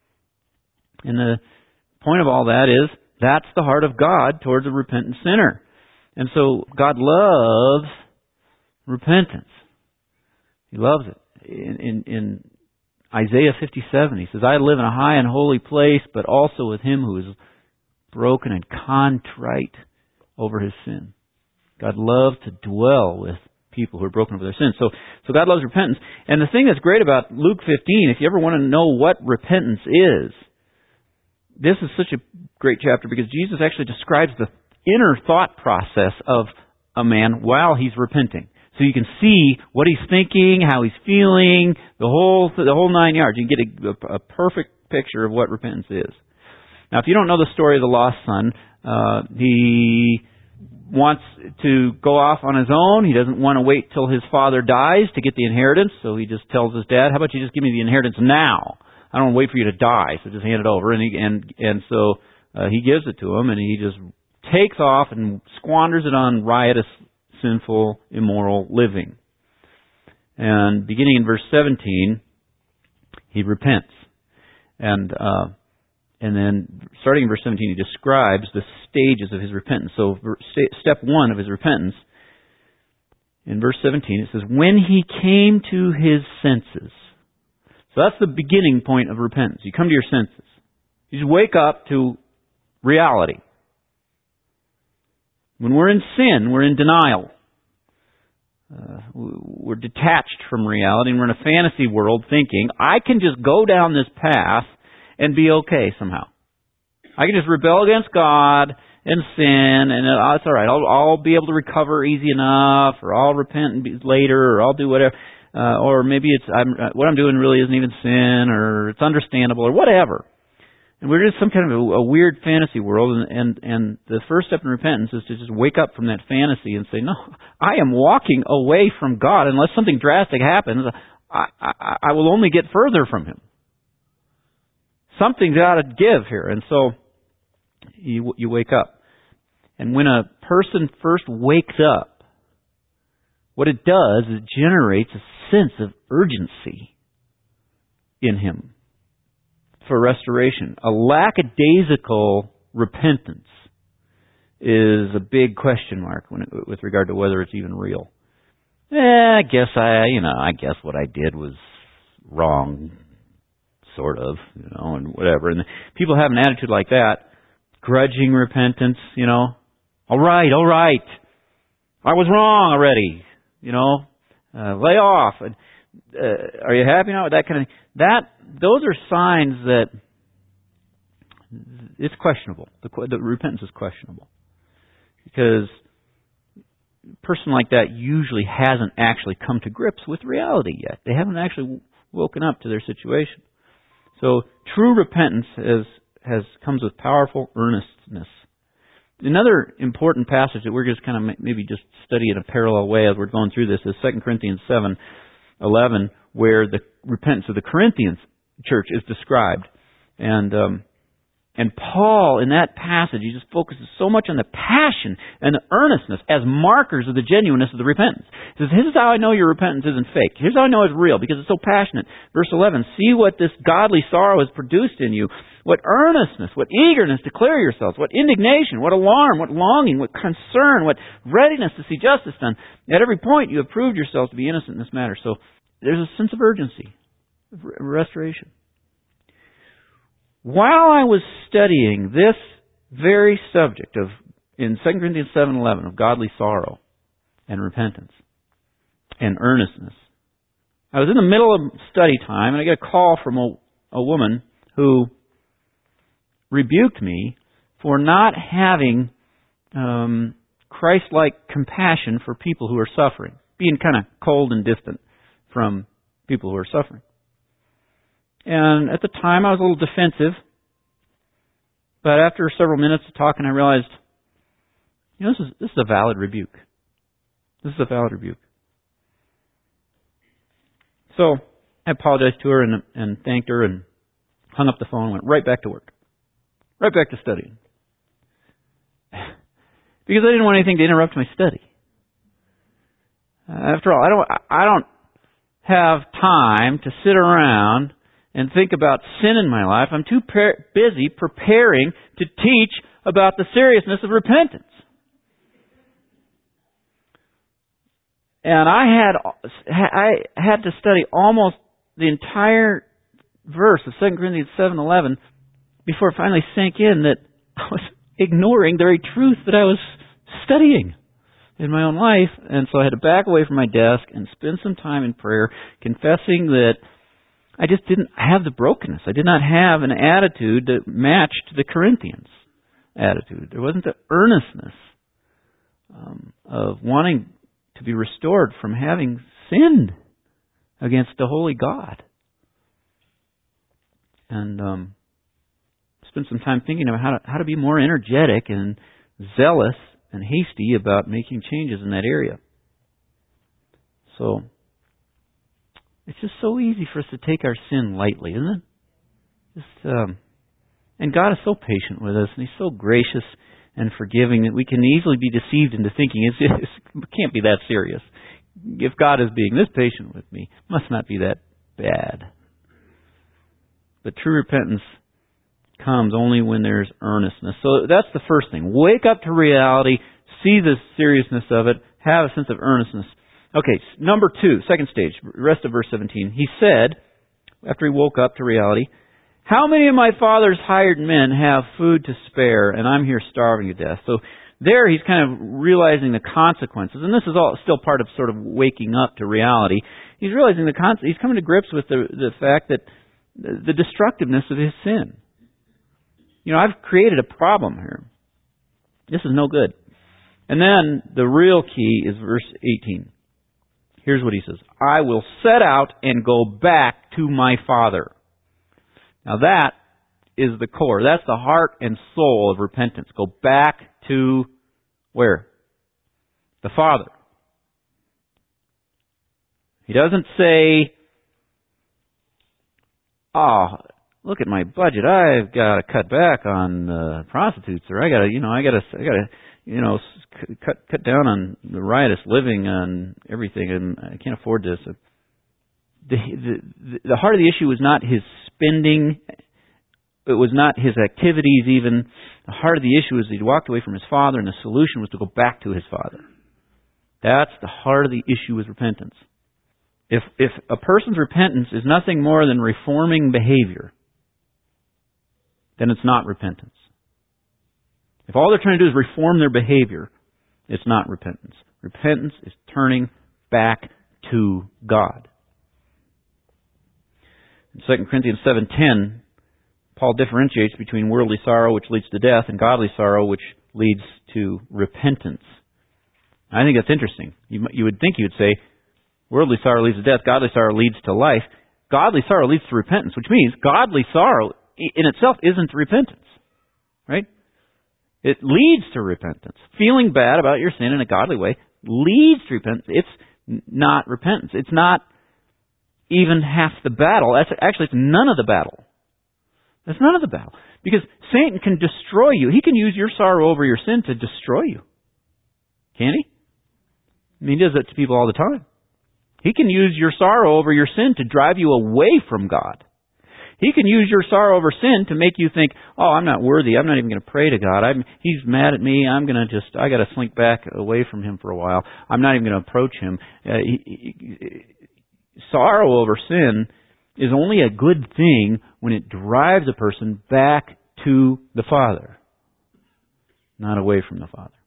And the point of all that is, that's the heart of God towards a repentant sinner. And so God loves repentance. He loves it. In Isaiah 57, He says, I live in a high and holy place, but also with him who is broken and contrite over his sin. God loves to dwell with people who are broken over their sins. So God loves repentance. And the thing that's great about Luke 15, if you ever want to know what repentance is, this is such a great chapter because Jesus actually describes the inner thought process of a man while he's repenting. So you can see what he's thinking, how he's feeling, the whole 9 yards. You can get a perfect picture of what repentance is. Now, if you don't know the story of the lost son, he wants to go off on his own. He doesn't want to wait till his father dies to get the inheritance. So he just tells his dad, how about you just give me the inheritance now? I don't want to wait for you to die, so just hand it over. And so he gives it to him, and he just takes off and squanders it on riotous, sinful, immoral living. And beginning in verse 17, he repents. And then starting in verse 17, he describes the stages of his repentance. So step 1 of his repentance, in verse 17, it says, when he came to his senses. So that's the beginning point of repentance. You come to your senses. You just wake up to reality. When we're in sin, we're in denial. We're detached from reality, and we're in a fantasy world thinking, I can just go down this path and be okay somehow. I can just rebel against God and sin, and it's all right. I'll be able to recover easy enough, or I'll repent later, or I'll do whatever. Or maybe what I'm doing really isn't even sin, or it's understandable, or whatever. And we're just some kind of a weird fantasy world, and the first step in repentance is to just wake up from that fantasy and say, no, I am walking away from God. Unless something drastic happens, I will only get further from Him. Something's got to give here. And so you wake up. And when a person first wakes up, what it does is it generates a sense of urgency in him for restoration. A lackadaisical repentance is a big question mark with regard to whether it's even real. I guess what I did was wrong. sort of, and whatever. And people have an attitude like that, grudging repentance, all right, I was wrong already, lay off. Are you happy now? That kind of thing. Those are signs that it's questionable. The repentance is questionable. Because a person like that usually hasn't actually come to grips with reality yet. They haven't actually woken up to their situation. So true repentance comes with powerful earnestness. Another important passage that we're just kind of maybe just study in a parallel way as we're going through this is 2 Corinthians 7:11, where the repentance of the Corinthians church is described. And Paul, in that passage, he just focuses so much on the passion and the earnestness as markers of the genuineness of the repentance. He says, here's how I know your repentance isn't fake. Here's how I know it's real, because it's so passionate. Verse 11, see what this godly sorrow has produced in you. What earnestness, what eagerness to clear yourselves, what indignation, what alarm, what longing, what concern, what readiness to see justice done. At every point you have proved yourselves to be innocent in this matter. So there's a sense of urgency, of restoration. While I was studying this very subject in 2 Corinthians 7:11 of godly sorrow and repentance and earnestness, I was in the middle of study time and I get a call from a woman who rebuked me for not having Christ-like compassion for people who are suffering, being kind of cold and distant from people who are suffering. And at the time, I was a little defensive. But after several minutes of talking, I realized, this is a valid rebuke. This is a valid rebuke. So I apologized to her and thanked her and hung up the phone and went right back to work. Right back to studying. Because I didn't want anything to interrupt my study. After all, I don't have time to sit around and think about sin in my life. I'm too busy preparing to teach about the seriousness of repentance. And I had to study almost the entire verse of 2 Corinthians 7:11 before it finally sank in that I was ignoring the very truth that I was studying in my own life. And so I had to back away from my desk and spend some time in prayer, confessing that I just didn't have the brokenness. I did not have an attitude that matched the Corinthians' attitude. There wasn't the earnestness of wanting to be restored from having sinned against the holy God. And spent some time thinking about how to be more energetic and zealous and hasty about making changes in that area. So it's just so easy for us to take our sin lightly, isn't it? And God is so patient with us, and He's so gracious and forgiving that we can easily be deceived into thinking it can't be that serious. If God is being this patient with me, it must not be that bad. But true repentance comes only when there's earnestness. So that's the first thing. Wake up to reality, see the seriousness of it, have a sense of earnestness. Okay, number 2, second stage, rest of verse 17. He said, after he woke up to reality, how many of my father's hired men have food to spare, and I'm here starving to death? So there he's kind of realizing the consequences, and this is all still part of sort of waking up to reality. He's realizing he's coming to grips with the fact that the destructiveness of his sin. I've created a problem here. This is no good. And then the real key is verse 18. Here's what he says. I will set out and go back to my Father. Now that is the core. That's the heart and soul of repentance. Go back to where? The Father. He doesn't say, look at my budget. I've got to cut back on prostitutes, or I got to cut down on the riotous living and everything, and I can't afford this. The heart of the issue was not his spending. It was not his activities even. The heart of the issue was he'd walked away from his Father, and the solution was to go back to his Father. That's the heart of the issue with repentance. If a person's repentance is nothing more than reforming behavior, then it's not repentance. If all they're trying to do is reform their behavior, it's not repentance. Repentance is turning back to God. In 2 Corinthians 7:10, Paul differentiates between worldly sorrow, which leads to death, and godly sorrow, which leads to repentance. I think that's interesting. You would think you'd say, worldly sorrow leads to death, godly sorrow leads to life. Godly sorrow leads to repentance, which means godly sorrow in itself isn't repentance. Right? It leads to repentance. Feeling bad about your sin in a godly way leads to repentance. It's not repentance. It's not even half the battle. It's none of the battle. That's none of the battle. Because Satan can destroy you. He can use your sorrow over your sin to destroy you. Can he? I mean, he does that to people all the time. He can use your sorrow over your sin to drive you away from God. He can use your sorrow over sin to make you think, oh, I'm not worthy. I'm not even going to pray to God. He's mad at me. I got to slink back away from Him for a while. I'm not even going to approach Him. Sorrow over sin is only a good thing when it drives a person back to the Father, not away from the Father.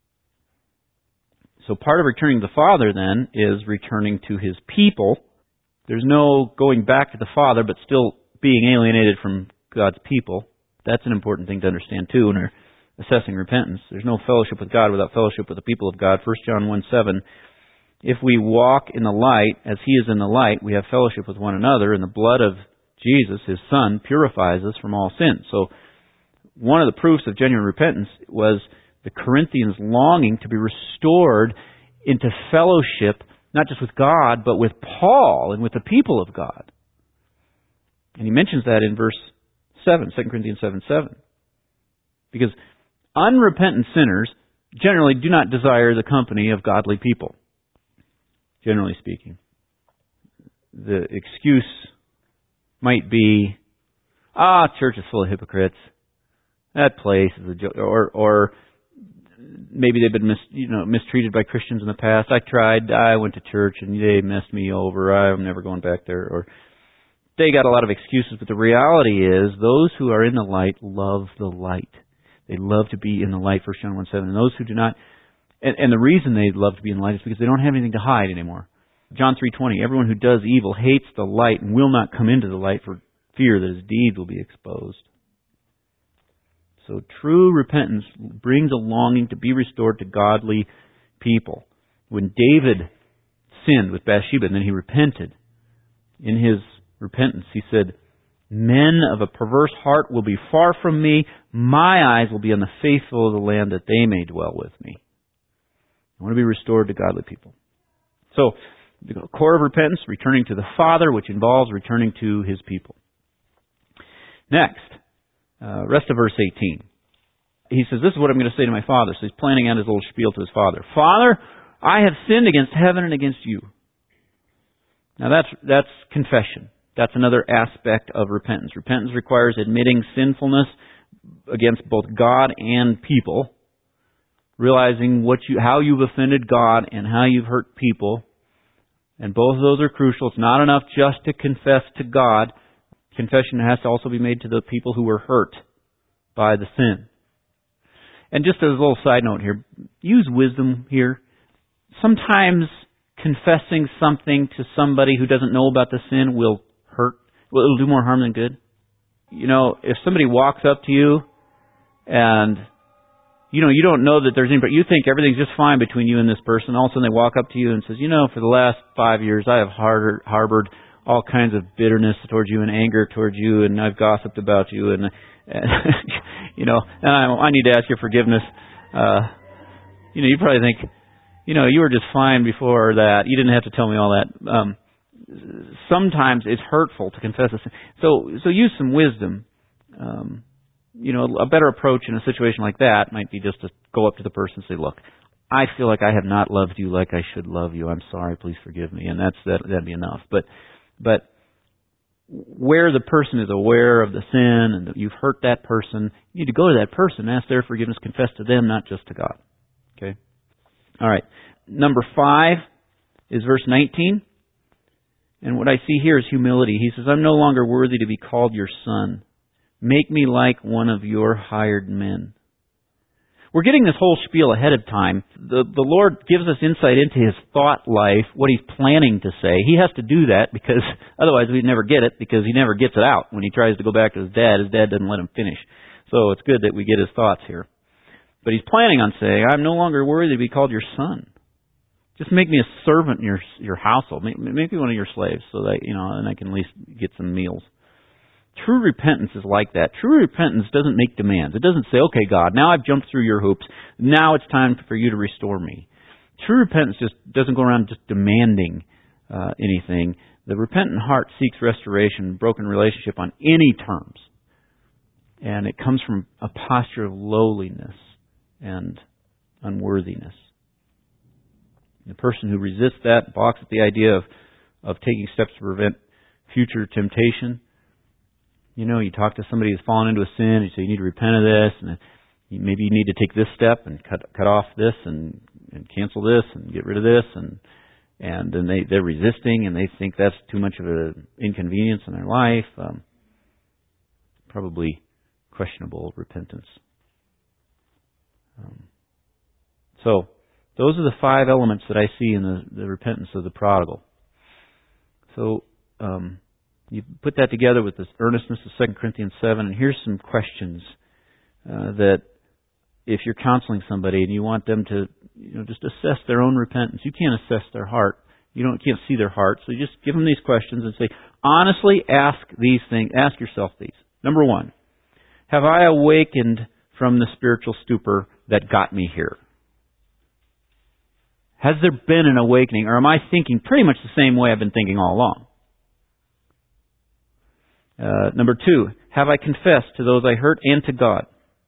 So part of returning to the Father, then, is returning to His people. There's no going back to the Father, but still being alienated from God's people. That's an important thing to understand, too, when we're assessing repentance. There's no fellowship with God without fellowship with the people of God. 1 John 1:7, if we walk in the light as He is in the light, we have fellowship with one another, and the blood of Jesus, His Son, purifies us from all sin. So one of the proofs of genuine repentance was the Corinthians longing to be restored into fellowship, not just with God, but with Paul and with the people of God. And he mentions that in verse 7, 2 Corinthians 7:7. Because unrepentant sinners generally do not desire the company of godly people, generally speaking. The excuse might be, church is full of hypocrites. That place is a joke. Or maybe they've been mistreated by Christians in the past. I went to church and they messed me over. I'm never going back there. Or they got a lot of excuses, but the reality is those who are in the light love the light. They love to be in the light, 1 John 1:7. And those who do not, and the reason they love to be in the light is because they don't have anything to hide anymore. John 3:20, everyone who does evil hates the light and will not come into the light for fear that his deeds will be exposed. So true repentance brings a longing to be restored to godly people. When David sinned with Bathsheba and then he repented, in his repentance he said, men of a perverse heart will be far from me. My eyes will be on the faithful of the land that they may dwell with me. I want to be restored to godly people. So, the core of repentance, returning to the Father, which involves returning to His people. Next, rest of verse 18. He says, this is what I'm going to say to my Father. So he's planning out his little spiel to his Father. Father, I have sinned against heaven and against you. Now that's confession. That's another aspect of repentance. Repentance requires admitting sinfulness against both God and people, realizing how you've offended God and how you've hurt people. And both of those are crucial. It's not enough just to confess to God. Confession has to also be made to the people who were hurt by the sin. And just as a little side note here, use wisdom here. Sometimes confessing something to somebody who doesn't know about the sin will hurt. Well, it'll do more harm than good. If somebody walks up to you and you don't know that there's anybody, you think everything's just fine between you and this person. All of a sudden they walk up to you and says, for the last 5 years I have harbored all kinds of bitterness towards you and anger towards you, and I've gossiped about you, and I need to ask your forgiveness. You probably think, you were just fine before that. You didn't have to tell me all that. Sometimes it's hurtful to confess a sin. So use some wisdom. A better approach in a situation like that might be just to go up to the person and say, look, I feel like I have not loved you like I should love you. I'm sorry, please forgive me. And that'd be enough. But where the person is aware of the sin and that you've hurt that person, you need to go to that person, ask their forgiveness, confess to them, not just to God. Okay? All right. Number 5 is verse 19. And what I see here is humility. He says, I'm no longer worthy to be called your son. Make me like one of your hired men. We're getting this whole spiel ahead of time. The Lord gives us insight into His thought life, what He's planning to say. He has to do that because otherwise we'd never get it, because He never gets it out. When He tries to go back to His dad doesn't let Him finish. So it's good that we get His thoughts here. But He's planning on saying, I'm no longer worthy to be called your son. Just make me a servant in your household. Make me one of your slaves so that, and I can at least get some meals. True repentance is like that. True repentance doesn't make demands. It doesn't say, okay, God, now I've jumped through your hoops. Now it's time for you to restore me. True repentance just doesn't go around just demanding anything. The repentant heart seeks restoration, broken relationship on any terms. And it comes from a posture of lowliness and unworthiness. The person who resists that, balks at the idea of taking steps to prevent future temptation. You talk to somebody who's fallen into a sin, and you say, you need to repent of this, and maybe you need to take this step and cut off this and cancel this and get rid of this, and then they're resisting and they think that's too much of an inconvenience in their life. Probably questionable repentance. So those are the 5 elements that I see in the repentance of the prodigal. So you put that together with this earnestness of 2 Corinthians 7, and here's some questions that if you're counseling somebody and you want them to just assess their own repentance, you can't assess their heart. You can't see their heart, so you just give them these questions and say, honestly ask these things. Ask yourself these. Number 1, have I awakened from the spiritual stupor that got me here? Has there been an awakening, or am I thinking pretty much the same way I've been thinking all along? Number 2, have I confessed to those I hurt and to God?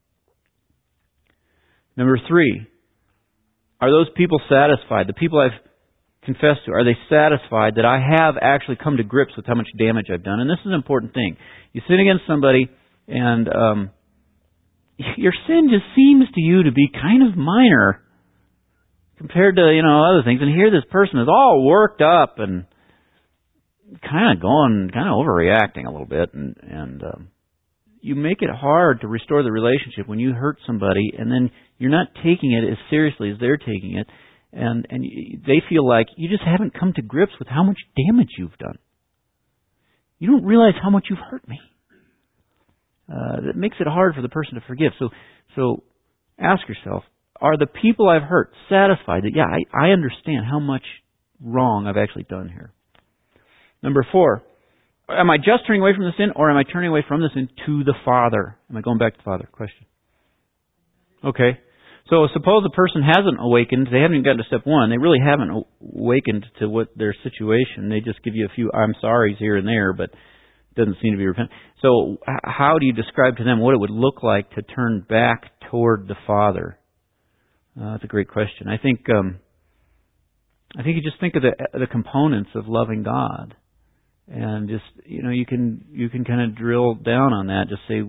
Number 3, are those people satisfied? The people I've confessed to, are they satisfied that I have actually come to grips with how much damage I've done? And this is an important thing. You sin against somebody, and your sin just seems to you to be kind of minor compared to other things. And here this person is all worked up and kind of overreacting a little bit, and you make it hard to restore the relationship when you hurt somebody, and then you're not taking it as seriously as they're taking it, and they feel like you just haven't come to grips with how much damage you've done. You don't realize how much you've hurt me. That makes it hard for the person to forgive. So ask yourself, are the people I've hurt satisfied that, I understand how much wrong I've actually done here? Number 4, am I just turning away from the sin, or am I turning away from the sin to the Father? Am I going back to the Father? Question. Okay. So suppose a person hasn't awakened. They haven't even gotten to step 1. They really haven't awakened to what their situation. They just give you a few I'm sorry's here and there, but it doesn't seem to be repentant. So how do you describe to them what it would look like to turn back toward the Father? That's a great question. I think you just think of the components of loving God. And just, you can kind of drill down on that. Just say,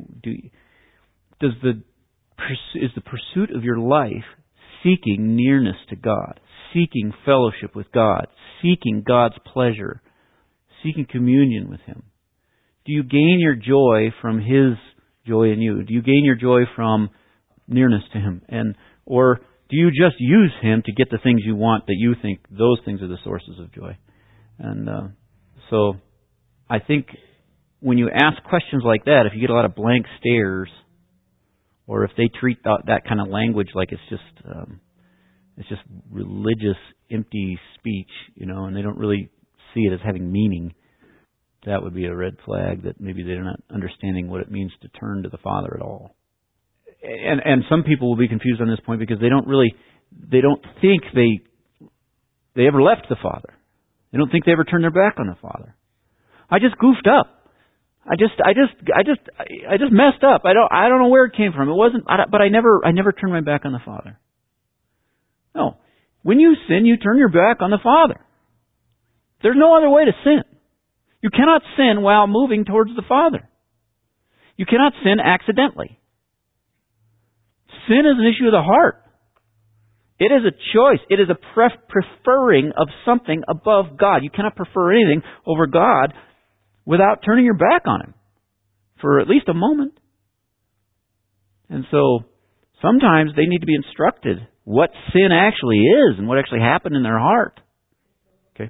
is the pursuit of your life seeking nearness to God, seeking fellowship with God, seeking God's pleasure, seeking communion with Him? Do you gain your joy from His joy in you? Do you gain your joy from nearness to Him? Or do you just use Him to get the things you want that you think those things are the sources of joy? And so I think when you ask questions like that, if you get a lot of blank stares, or if they treat that kind of language like it's just religious, empty speech, and they don't really see it as having meaning, that would be a red flag that maybe they're not understanding what it means to turn to the Father at all. And some people will be confused on this point because they don't think they ever left the Father. They don't think they ever turned their back on the Father. I just goofed up. I just messed up. I don't know where it came from. It wasn't, but I never turned my back on the Father. No. When you sin, you turn your back on the Father. There's no other way to sin. You cannot sin while moving towards the Father. You cannot sin accidentally. Sin is an issue of the heart. It is a choice. It is a preferring of something above God. You cannot prefer anything over God without turning your back on Him for at least a moment. And so sometimes they need to be instructed what sin actually is and what actually happened in their heart. Okay.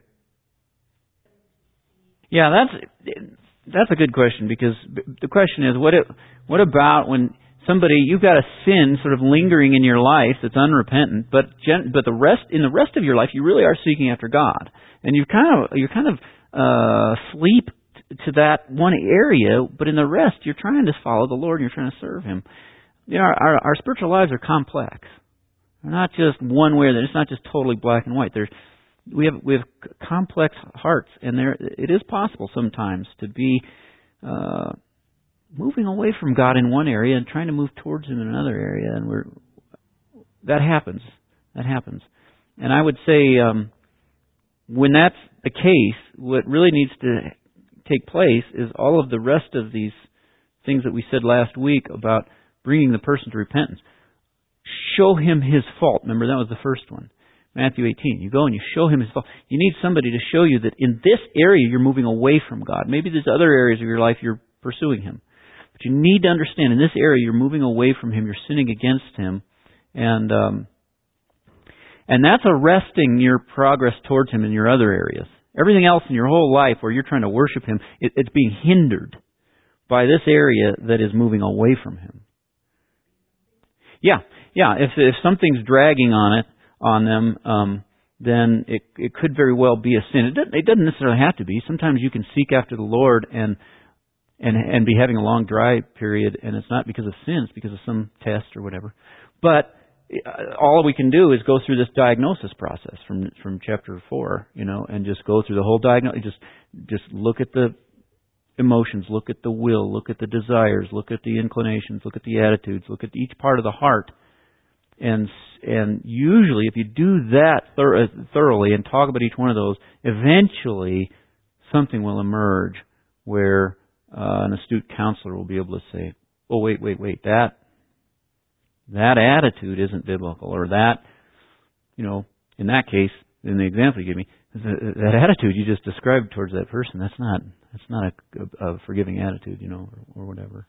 Yeah, that's a good question, because the question is, what about when you've got a sin sort of lingering in your life that's unrepentant, but in the rest of your life you really are seeking after God, and you're kind of sleep to that one area, but in the rest you're trying to follow the Lord and you're trying to serve Him. You know, our spiritual lives are complex. They're not just one way. It's not just totally black and white. We have complex hearts, and it is possible sometimes to be moving away from God in one area and trying to move towards Him in another area, and that happens. That happens. And I would say when that's the case, what really needs to take place is all of the rest of these things that we said last week about bringing the person to repentance. Show him his fault. Remember, that was the first one. Matthew 18. You go and you show him his fault. You need somebody to show you that in this area you're moving away from God. Maybe there's other areas of your life you're pursuing Him. But you need to understand in this area you're moving away from Him. You're sinning against Him. And that's arresting your progress towards Him in your other areas. Everything else in your whole life where you're trying to worship Him, it's being hindered by this area that is moving away from Him. Yeah. If something's dragging on them, then it could very well be a sin. It doesn't necessarily have to be. Sometimes you can seek after the Lord and be having a long dry period, and it's not because of sin, it's because of some test or whatever. But all we can do is go through this diagnosis process from chapter 4, and just go through the whole diagnosis. Just look at the emotions, look at the will, look at the desires, look at the inclinations, look at the attitudes, look at each part of the heart. And usually, if you do that thoroughly and talk about each one of those, eventually something will emerge where an astute counselor will be able to say, "Oh, wait, that attitude isn't biblical," or that, in that case, in the example you gave me, that attitude you just described towards that person, that's not a forgiving attitude, or whatever.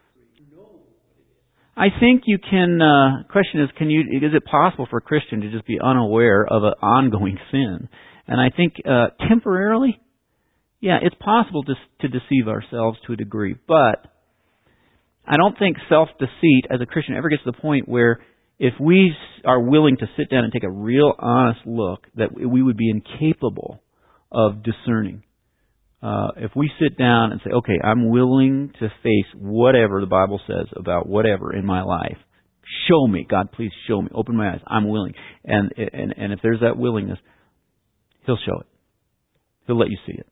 I think you can. Question is, is it possible for a Christian to just be unaware of an ongoing sin? And I think temporarily, yeah, it's possible to deceive ourselves to a degree, but I don't think self-deceit as a Christian ever gets to the point where if we are willing to sit down and take a real honest look, that we would be incapable of discerning. If we sit down and say, okay, I'm willing to face whatever the Bible says about whatever in my life. Show me. God, please show me. Open my eyes. I'm willing. And if there's that willingness, He'll show it. He'll let you see it.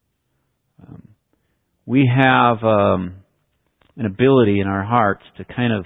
We have an ability in our hearts to kind of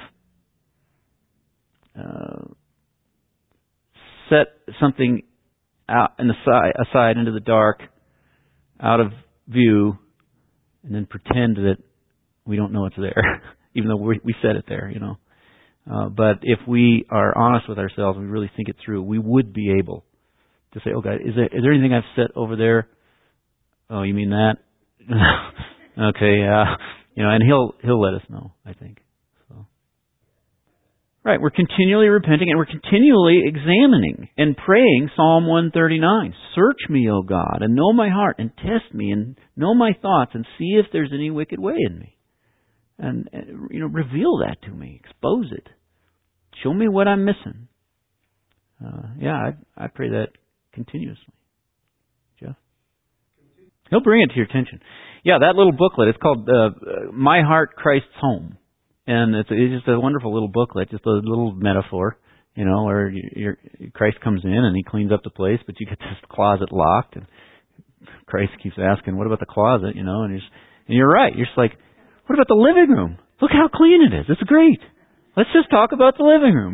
set something out in aside into the dark, out of view, and then pretend that we don't know it's there, even though we said it there, But if we are honest with ourselves and we really think it through, we would be able to say, "Oh God, is there anything I've said over there? Oh, you mean that? Okay, yeah, and He'll let us know, I think." So, right, we're continually repenting and we're continually examining and praying Psalm 139. Search me, O God, and know my heart, and test me, and know my thoughts, and see if there's any wicked way in me. And reveal that to me. Expose it. Show me what I'm missing. I pray that continuously. Jeff? He'll bring it to your attention. Yeah, that little booklet, it's called My Heart, Christ's Home. And it's just a wonderful little booklet, just a little metaphor, where Christ comes in and He cleans up the place, but you get this closet locked, and Christ keeps asking, "What about the closet?" And you're right. You're just like, "What about the living room? Look how clean it is. It's great. Let's just talk about the living room."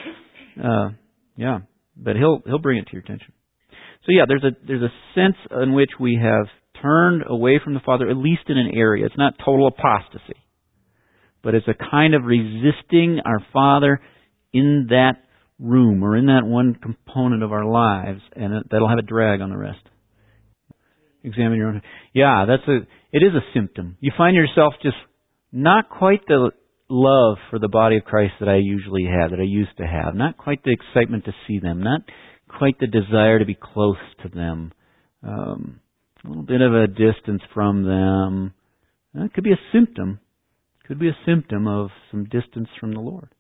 Yeah, but He'll bring it to your attention. So yeah, there's a sense in which we have turned away from the Father, at least in an area. It's not total apostasy, but it's a kind of resisting our Father in that room or in that one component of our lives, and that'll have a drag on the rest. Examine your own. Yeah, it is a symptom. You find yourself just not quite the love for the body of Christ that I usually have, that I used to have. Not quite the excitement to see them. Not quite the desire to be close to them. A little bit of a distance from them. That could be a symptom. Could be a symptom of some distance from the Lord.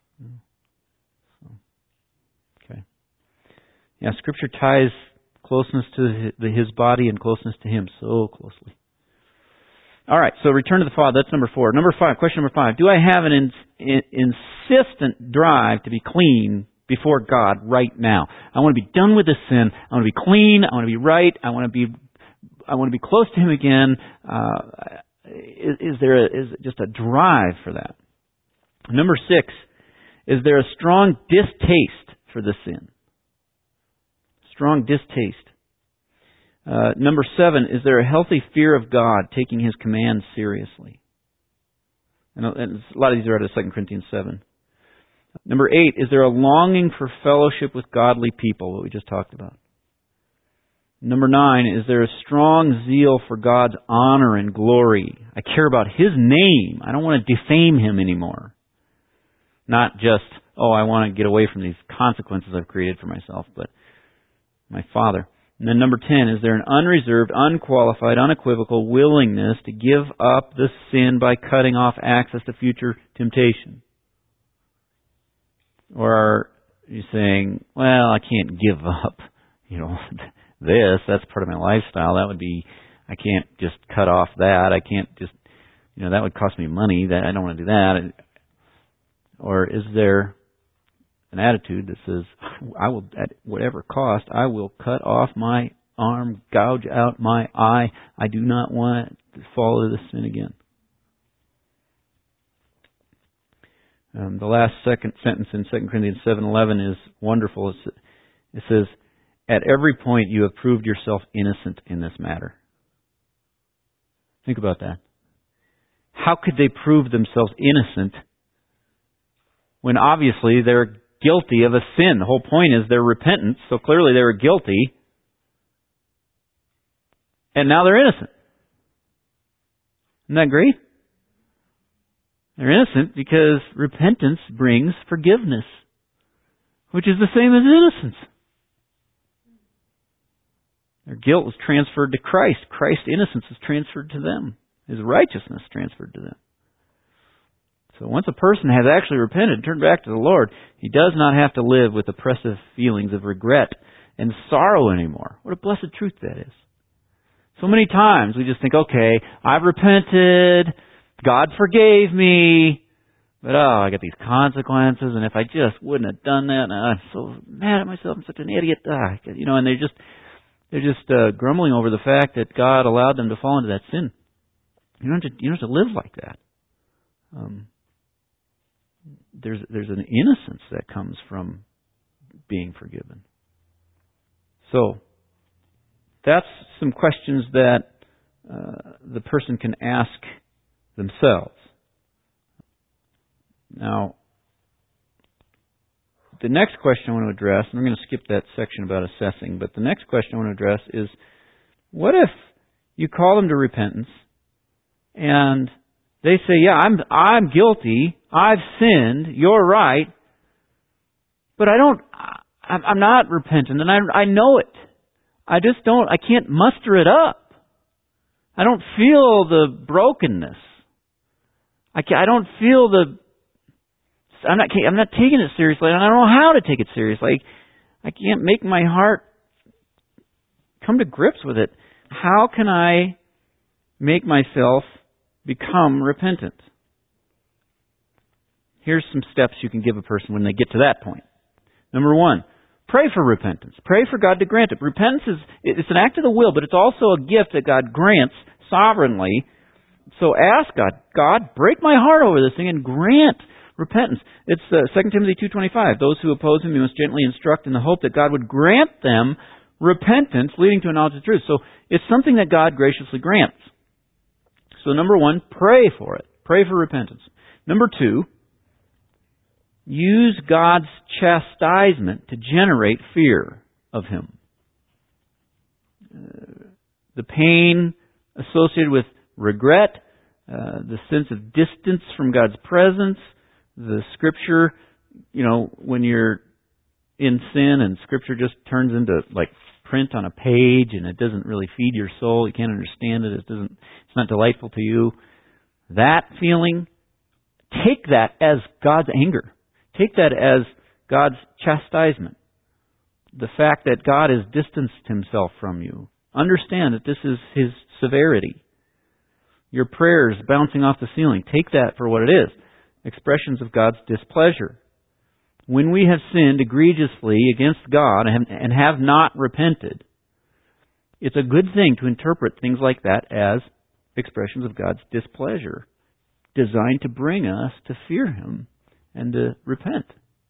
Okay. Yeah, Scripture ties closeness to His body and closeness to Him so closely. All right, so return to the Father. That's number 4. Number 5, question number 5. Do I have an insistent drive to be clean before God right now? I want to be done with this sin. I want to be clean. I want to be right. I want to be close to Him again. Is there just a drive for that? Number 6, is there a strong distaste for the sin? Strong distaste. Number 7, is there a healthy fear of God, taking His commands seriously? And a lot of these are out of 2 Corinthians 7. Number 8, is there a longing for fellowship with godly people, what we just talked about? Number 9, is there a strong zeal for God's honor and glory? I care about His name. I don't want to defame Him anymore. Not just, I want to get away from these consequences I've created for myself, but my Father. And then number 10, is there an unreserved, unqualified, unequivocal willingness to give up the sin by cutting off access to future temptation? Or are you saying, well, I can't give up, that's part of my lifestyle. That would be, I can't just cut off that. I can't just, that would cost me money. That I don't want to do that. Or is there an attitude that says, I will, at whatever cost, I will cut off my arm, gouge out my eye. I do not want to fall into this sin again. The last second sentence in 2 Corinthians 7:11 is wonderful. It says, at every point you have proved yourself innocent in this matter. Think about that. How could they prove themselves innocent when obviously they're guilty of a sin? The whole point is they're repentant, so clearly they were guilty, and now they're innocent. Isn't that great? They're innocent because repentance brings forgiveness, which is the same as innocence. Their guilt was transferred to Christ. Christ's innocence is transferred to them. His righteousness transferred to them. So once a person has actually repented and turned back to the Lord, he does not have to live with oppressive feelings of regret and sorrow anymore. What a blessed truth that is. So many times we just think, okay, I've repented, God forgave me, but I got these consequences, and if I just wouldn't have done that, and I'm so mad at myself, I'm such an idiot, and they're just grumbling over the fact that God allowed them to fall into that sin. You don't have to live like that. There's an innocence that comes from being forgiven. So, that's some questions that the person can ask themselves. Now, the next question I want to address, and I'm going to skip that section about assessing, but the next question I want to address is, what if you call them to repentance and they say, yeah, I'm guilty, I've sinned, you're right, but I'm not repentant, and I know it. I can't muster it up. I don't feel the brokenness. I don't feel I'm not taking it seriously, and I don't know how to take it seriously. I can't make my heart come to grips with it. How can I make myself become repentant? Here's some steps you can give a person when they get to that point. Number 1, pray for repentance. Pray for God to grant it. Repentance it's an act of the will, but it's also a gift that God grants sovereignly. So ask God, break my heart over this thing and grant repentance. It's 2 Timothy 2:25. Those who oppose Him, you must gently instruct in the hope that God would grant them repentance leading to a knowledge of the truth. So it's something that God graciously grants. So number 1, pray for it. Pray for repentance. Number 2, use God's chastisement to generate fear of Him. The pain associated with regret, the sense of distance from God's presence, the Scripture, when you're in sin and Scripture just turns into like print on a page and it doesn't really feed your soul, you can't understand it, it's not delightful to you. That feeling, take that as God's anger. Take that as God's chastisement. The fact that God has distanced Himself from you. Understand that this is His severity. Your prayers bouncing off the ceiling, take that for what it is. Expressions of God's displeasure. When we have sinned egregiously against God and have not repented, it's a good thing to interpret things like that as expressions of God's displeasure, designed to bring us to fear Him and to repent.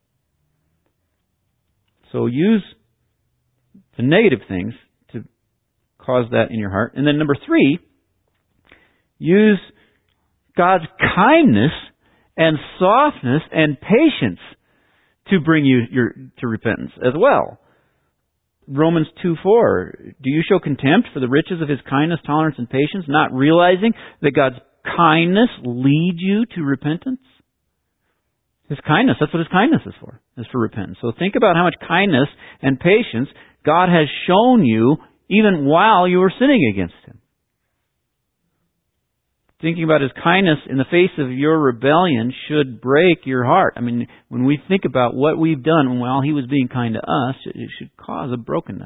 So use the negative things to cause that in your heart. And then number 3, use God's kindness and softness and patience to bring you to repentance as well. Romans 2:4, do you show contempt for the riches of His kindness, tolerance, and patience, not realizing that God's kindness leads you to repentance? His kindness, that's what His kindness is for repentance. So think about how much kindness and patience God has shown you even while you were sinning against Him. Thinking about His kindness in the face of your rebellion should break your heart. I mean, when we think about what we've done while He was being kind to us, it should cause a brokenness.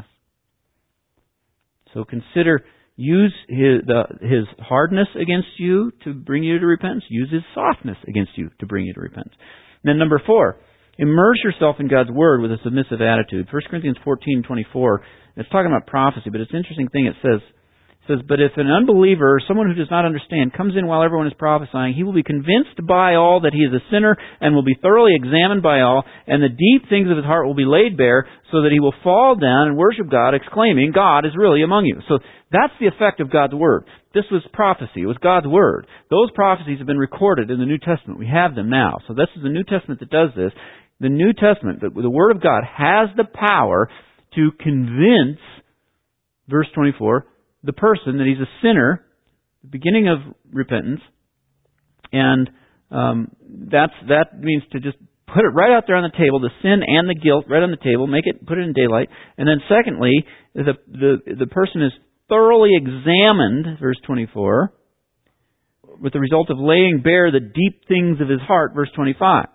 So consider, use His hardness against you to bring you to repentance. Use His softness against you to bring you to repentance. And then number 4, immerse yourself in God's Word with a submissive attitude. 1 Corinthians 14:24, it's talking about prophecy, but it's an interesting thing. It says, but if an unbeliever or someone who does not understand comes in while everyone is prophesying, he will be convinced by all that he is a sinner and will be thoroughly examined by all, and the deep things of his heart will be laid bare, so that he will fall down and worship God, exclaiming, God is really among you. So that's the effect of God's Word. This was prophecy. It was God's Word. Those prophecies have been recorded in the New Testament. We have them now. So this is the New Testament that does this. The New Testament, the Word of God, has the power to convince, verse 24, the person that he's a sinner, the beginning of repentance, and that means to just put it right out there on the table, the sin and the guilt right on the table, put it in daylight, and then secondly, the person is thoroughly examined, verse 24, with the result of laying bare the deep things of his heart, verse 25.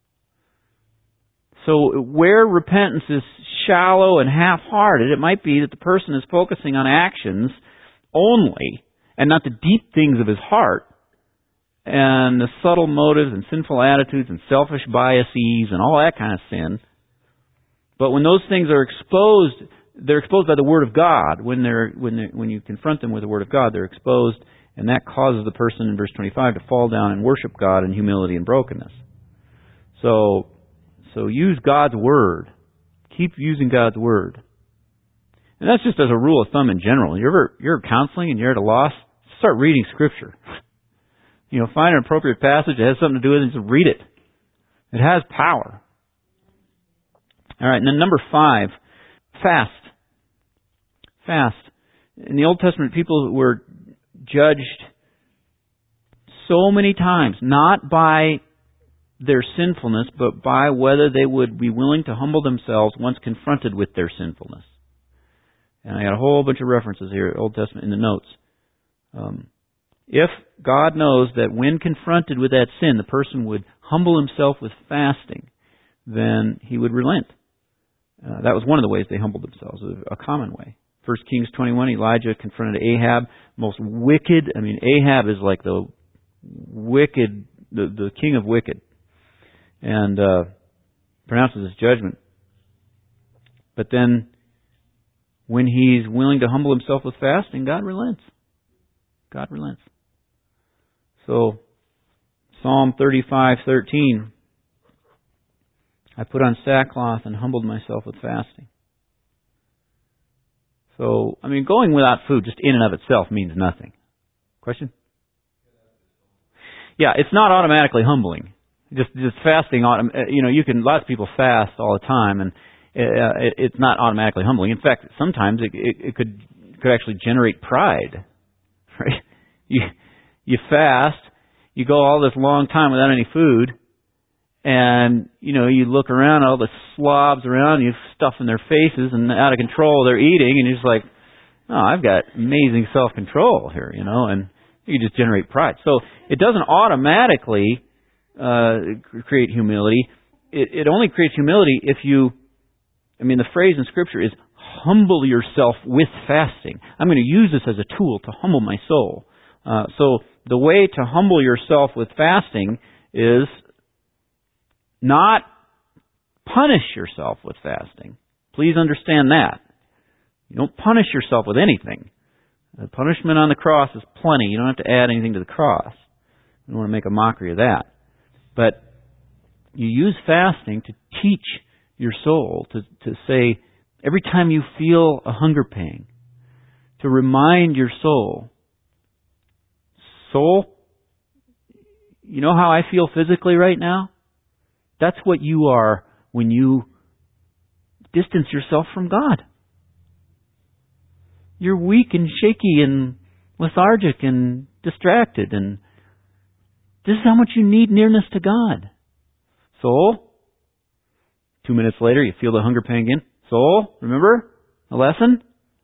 So where repentance is shallow and half-hearted, it might be that the person is focusing on actions only and not the deep things of his heart and the subtle motives and sinful attitudes and selfish biases and all that kind of sin. But when those things are exposed, they're exposed by the Word of God. When you confront them with the Word of God, they're exposed, and that causes the person in verse 25 to fall down and worship God in humility and brokenness. So use God's Word. Keep using God's Word. And that's just as a rule of thumb in general. You're counseling and you're at a loss, start reading Scripture. Find an appropriate passage that has something to do with it and just read it. It has power. All right, and then number 5, fast. Fast. In the Old Testament, people were judged so many times, not by their sinfulness, but by whether they would be willing to humble themselves once confronted with their sinfulness. And I got a whole bunch of references here, Old Testament, in the notes. If God knows that when confronted with that sin, the person would humble himself with fasting, then He would relent. That was one of the ways they humbled themselves, a common way. 1 Kings 21, Elijah confronted Ahab, most wicked. I mean, Ahab is like the wicked, the king of wicked. And pronounces his judgment. But then, when he's willing to humble himself with fasting, God relents. God relents. So, Psalm 35:13, I put on sackcloth and humbled myself with fasting. So, going without food just in and of itself means nothing. Question? Yeah, it's not automatically humbling. Just fasting, you can, lots of people fast all the time, and it's not automatically humbling. In fact, sometimes it could actually generate pride, right? You fast, you go all this long time without any food, and, you look around, all the slobs around you, stuff in their faces, and out of control, they're eating, and you're just like, oh, I've got amazing self-control here, and you just generate pride. So it doesn't automatically create humility. It only creates humility if the phrase in Scripture is humble yourself with fasting. I'm going to use this as a tool to humble my soul. So the way to humble yourself with fasting is not punish yourself with fasting. Please understand that. You don't punish yourself with anything. The punishment on the cross is plenty. You don't have to add anything to the cross. I don't want to make a mockery of that. But you use fasting to teach your soul, to say, every time you feel a hunger pang, to remind your soul, you know how I feel physically right now? That's what you are when you distance yourself from God. You're weak and shaky and lethargic and distracted, and this is how much you need nearness to God. Soul, 2 minutes later, you feel the hunger pang again. Soul, remember the lesson?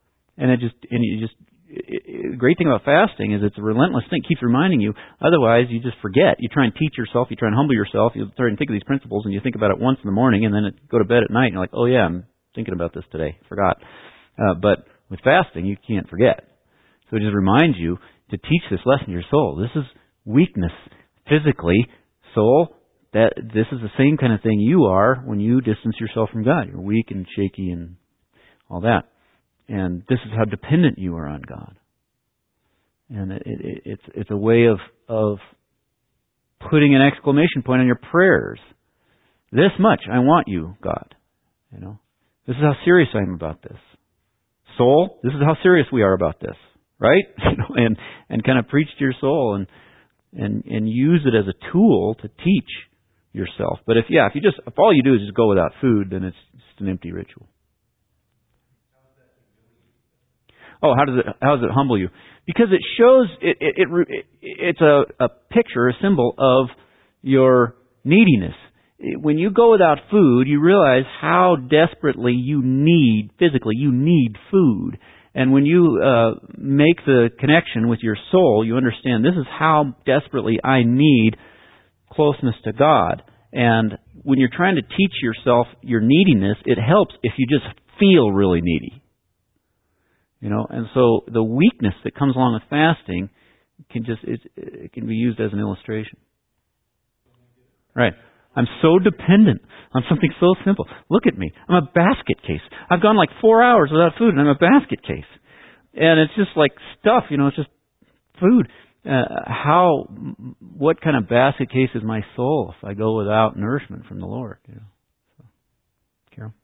The great thing about fasting is it's a relentless thing. It keeps reminding you. Otherwise, you just forget. You try and teach yourself. You try and humble yourself. You try and think of these principles, and you think about it once in the morning, and then go to bed at night, and you're like, oh yeah, I'm thinking about this today. Forgot. But with fasting, you can't forget. So it just reminds you to teach this lesson to your soul. This is weakness physically. Soul, this is the same kind of thing you are when you distance yourself from God. You're weak and shaky and all that. And this is how dependent you are on God. And it's a way of putting an exclamation point on your prayers. This much, I want you, God. This is how serious I am about this. Soul, this is how serious we are about this, right? And kind of preach to your soul and use it as a tool to teach yourself. But if all you do is just go without food, then it's just an empty ritual. Oh, how does it humble you? Because it shows it's a picture, a symbol of your neediness. When you go without food, you realize how desperately you need food. And when you make the connection with your soul, you understand this is how desperately I need closeness to God. And when you're trying to teach yourself your neediness, it helps if you just feel really needy. And so the weakness that comes along with fasting it can be used as an illustration. Right. I'm so dependent on something so simple. Look at me. I'm a basket case. I've gone like 4 hours without food, and I'm a basket case. And it's just like stuff, it's just food. What kind of basket case is my soul if I go without nourishment from the Lord? So, Carol?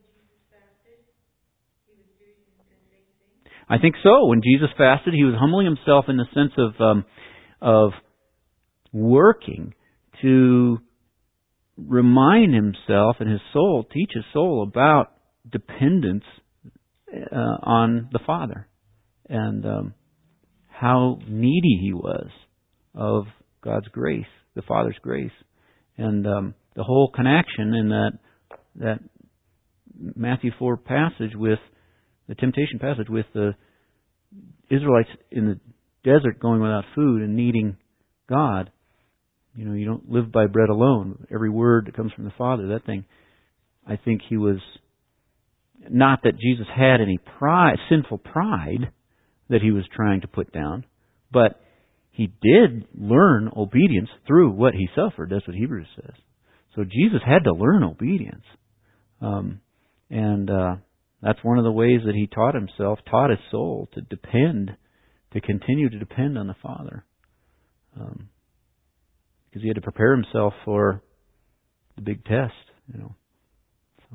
I think so. When Jesus fasted, He was humbling Himself in the sense of working to remind Himself and His soul, teach His soul about dependence on the Father and how needy He was of God's grace, the Father's grace, and the whole connection in that Matthew 4 passage with the temptation passage with the Israelites in the desert going without food and needing God. You don't live by bread alone. Every word that comes from the Father, that thing. I think He was, not that Jesus had any sinful pride that He was trying to put down, but He did learn obedience through what He suffered. That's what Hebrews says. So Jesus had to learn obedience. That's one of the ways that He taught His soul to continue to depend on the Father. Because He had to prepare Himself for the big test, So,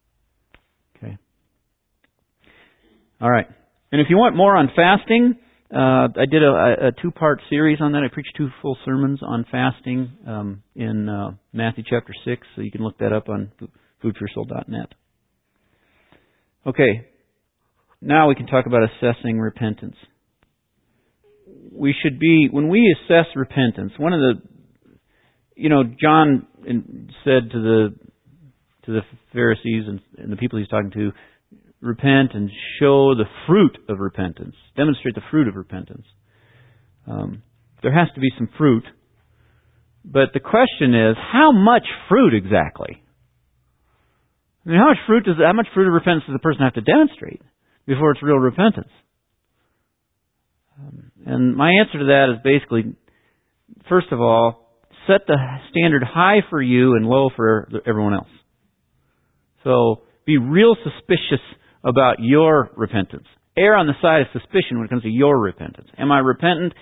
okay. All right. And if you want more on fasting, I did a two-part series on that. I preached 2 full sermons on fasting in Matthew chapter 6, so you can look that up on foodforsoul.net. Okay, now we can talk about assessing repentance. We should be, when we assess repentance, one of the, John said to the Pharisees and the people he's talking to, repent and show the fruit of repentance. Demonstrate the fruit of repentance. There has to be some fruit. But the question is, how much fruit exactly? I mean, how much fruit of repentance does the person have to demonstrate before it's real repentance? And my answer to that is basically, first of all, set the standard high for you and low for everyone else. So be real suspicious about your repentance. Err on the side of suspicion when it comes to your repentance. Am I repentant?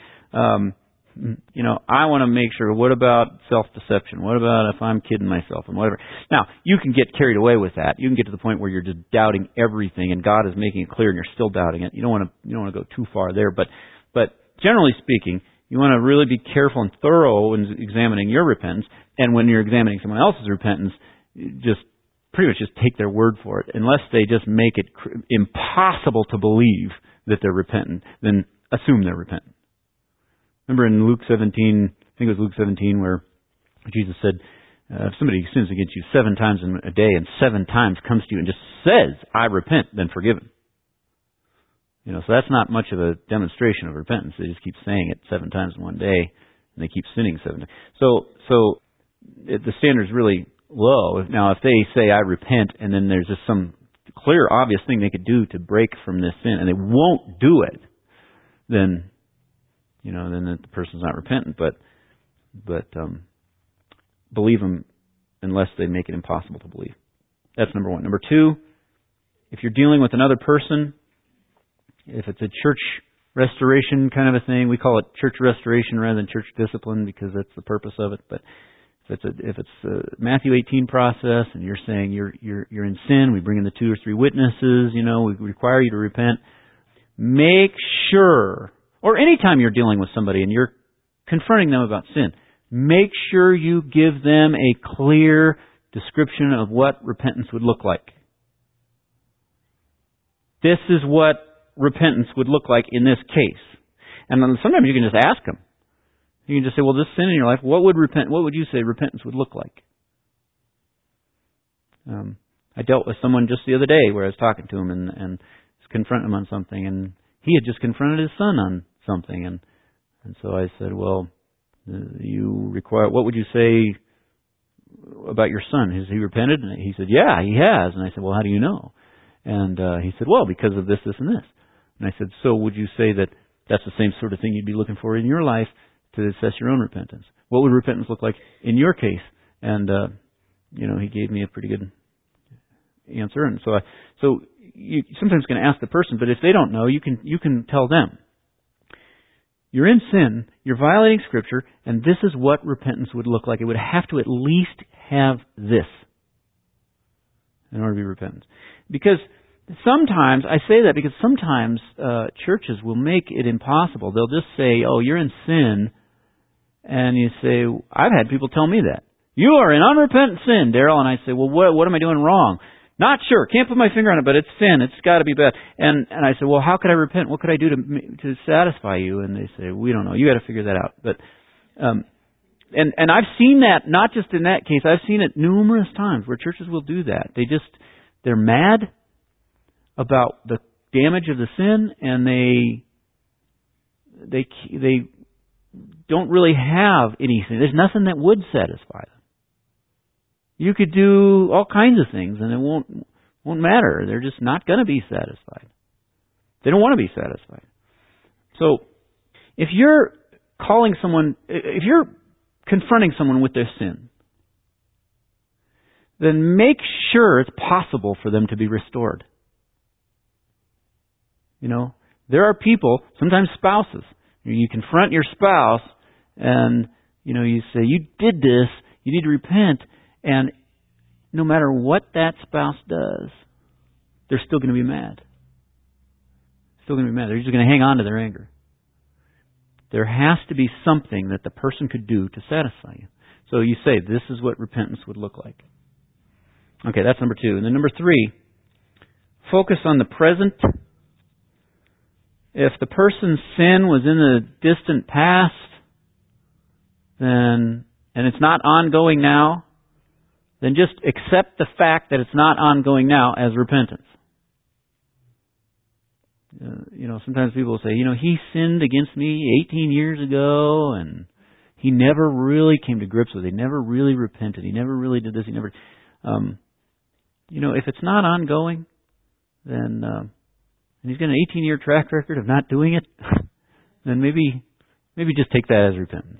I want to make sure, what about self-deception? What about if I'm kidding myself and whatever? Now, you can get carried away with that. You can get to the point where you're just doubting everything and God is making it clear and you're still doubting it. You don't want to go too far there, but generally speaking, you want to really be careful and thorough in examining your repentance, and when you're examining someone else's repentance, pretty much just take their word for it. Unless they just make it impossible to believe that they're repentant, then assume they're repentant. Remember in Luke 17, I think it was Luke 17, where Jesus said, if somebody sins against you 7 times in a day and 7 times comes to you and just says, I repent, then forgive him. So that's not much of a demonstration of repentance. They just keep saying it 7 times in one day, and they keep sinning 7 times. So the standard is really low. Now, if they say, I repent, and then there's just some clear, obvious thing they could do to break from this sin, and they won't do it, then the person's not repentant, but believe them unless they make it impossible to believe. That's number 1. Number 2, if you're dealing with another person, if it's a church restoration kind of a thing, we call it church restoration rather than church discipline because that's the purpose of it. But if it's a Matthew 18 process and you're saying you're in sin, we bring in the 2 or 3 witnesses, we require you to repent. Make sure, or anytime you're dealing with somebody and you're confronting them about sin, make sure you give them a clear description of what repentance would look like. This is what repentance would look like in this case. And then sometimes you can just ask them. You can just say, well, this sin in your life, what would you say repentance would look like? I dealt with someone just the other day where I was talking to him and confronting him on something, and he had just confronted his son on something, and so I said, well, what would you say about your son? Has he repented? And he said, yeah, he has. And I said, well, how do you know? And he said, well, because of this, this, and this. And I said, so would you say that that's the same sort of thing you'd be looking for in your life to assess your own repentance? What would repentance look like in your case? And, he gave me a pretty good answer. And so you sometimes can ask the person, but if they don't know, you can tell them. You're in sin, you're violating Scripture, and this is what repentance would look like. It would have to at least have this in order to be repentance. Because sometimes, I say that because sometimes churches will make it impossible. They'll just say, oh, you're in sin, and you say, I've had people tell me that. You are in unrepentant sin, Darrell. And I say, well, what am I doing wrong? Not sure. Can't put my finger on it, but it's sin. It's got to be bad. And I said, well, how could I repent? What could I do to satisfy you? And they say, we don't know. You got to figure that out. But and I've seen that not just in that case. I've seen it numerous times where churches will do that. They're mad about the damage of the sin, and they don't really have anything. There's nothing that would satisfy them. You could do all kinds of things, and it won't matter. They're just not going to be satisfied. They don't want to be satisfied. So, if you're confronting someone with their sin, then make sure it's possible for them to be restored. There are people, sometimes spouses. You confront your spouse, and you say, "You did this. You need to repent." And no matter what that spouse does, they're still going to be mad. They're just going to hang on to their anger. there has to be something that the person could do to satisfy you. So you say, this is what repentance would look like. Okay, that's number 2. And then number 3, focus on the present. If the person's sin was in the distant past, then, and it's not ongoing now, then just accept the fact that it's not ongoing now as repentance. Sometimes people will say, he sinned against me 18 years ago, and he never really came to grips with it. He never really repented. He never really did this. He never... if it's not ongoing, then and he's got an 18-year track record of not doing it, then maybe just take that as repentance.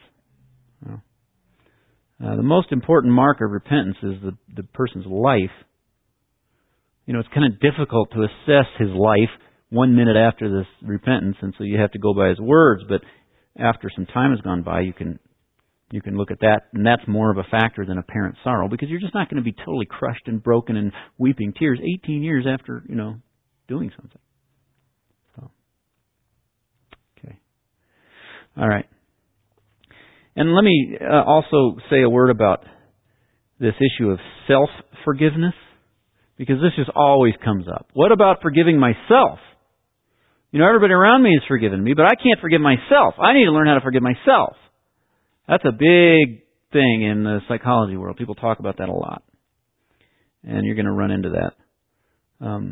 The most important marker of repentance is the person's life. It's kind of difficult to assess his life 1 minute after this repentance, and so you have to go by his words. But after some time has gone by, you can look at that, and that's more of a factor than apparent sorrow, because you're just not going to be totally crushed and broken and weeping tears 18 years after doing something. So, okay, all right. And let me also say a word about this issue of self-forgiveness, because this just always comes up. What about forgiving myself? Everybody around me has forgiven me, but I can't forgive myself. I need to learn how to forgive myself. That's a big thing in the psychology world. People talk about that a lot. And you're going to run into that.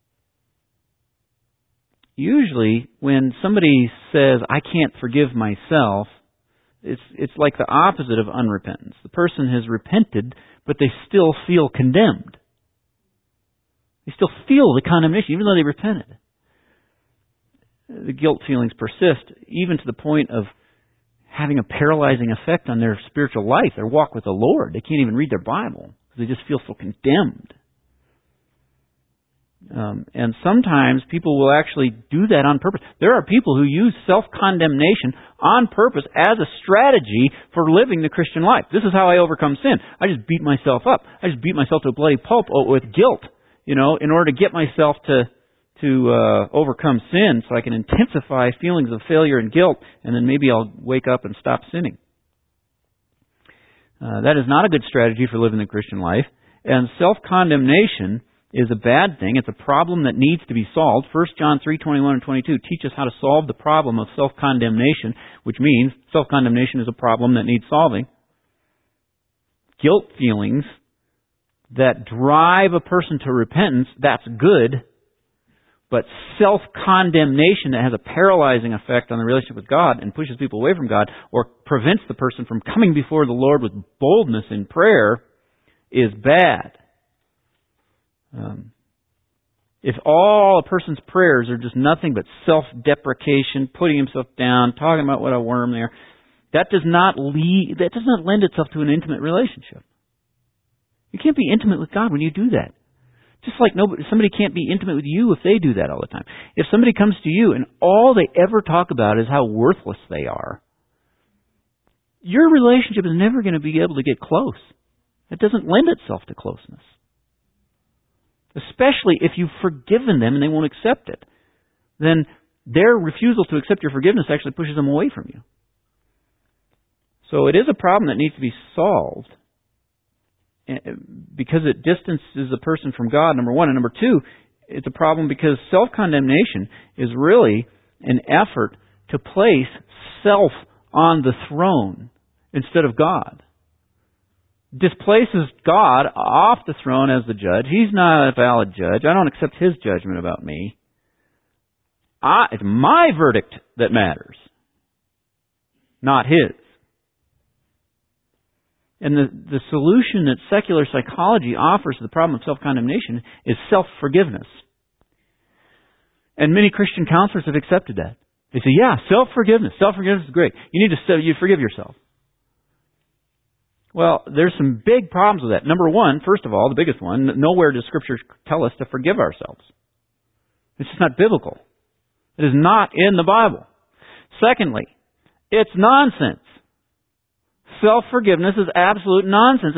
Usually, when somebody says, I can't forgive myself, it's like the opposite of unrepentance. The person has repented, but they still feel condemned. They still feel the condemnation, even though they repented. The guilt feelings persist, even to the point of having a paralyzing effect on their spiritual life, their walk with the Lord. They can't even read their Bible because they just feel so condemned. And sometimes people will actually do that on purpose. There are people who use self-condemnation on purpose as a strategy for living the Christian life. This is how I overcome sin. I just beat myself up. I just beat myself to a bloody pulp with guilt, in order to get myself to overcome sin, so I can intensify feelings of failure and guilt, and then maybe I'll wake up and stop sinning. That is not a good strategy for living the Christian life. And self-condemnation is a bad thing. It's a problem that needs to be solved. 1 John 3:21 and 22 teach us how to solve the problem of self-condemnation, which means self-condemnation is a problem that needs solving. Guilt feelings that drive a person to repentance, that's good. But self-condemnation that has a paralyzing effect on the relationship with God and pushes people away from God, or prevents the person from coming before the Lord with boldness in prayer, is bad. If all a person's prayers are just nothing but self-deprecation, putting himself down, talking about what a worm there, that does not lend itself to an intimate relationship. You can't be intimate with God when you do that. Just like somebody can't be intimate with you if they do that all the time. If somebody comes to you and all they ever talk about is how worthless they are, your relationship is never going to be able to get close. It doesn't lend itself to closeness. Especially if you've forgiven them and they won't accept it. Then their refusal to accept your forgiveness actually pushes them away from you. So it is a problem that needs to be solved, because it distances the person from God, number one. And number two, it's a problem because self-condemnation is really an effort to place self on the throne instead of God. Displaces God off the throne as the judge. He's not a valid judge. I don't accept His judgment about me. It's my verdict that matters, not His. And the solution that secular psychology offers to the problem of self-condemnation is self-forgiveness. And many Christian counselors have accepted that. They say, yeah, self-forgiveness. Self-forgiveness is great. You need to forgive yourself. Well, there's some big problems with that. Number one, first of all, the biggest one, nowhere does Scripture tell us to forgive ourselves. It's just not biblical. It is not in the Bible. Secondly, it's nonsense. Self-forgiveness is absolute nonsense.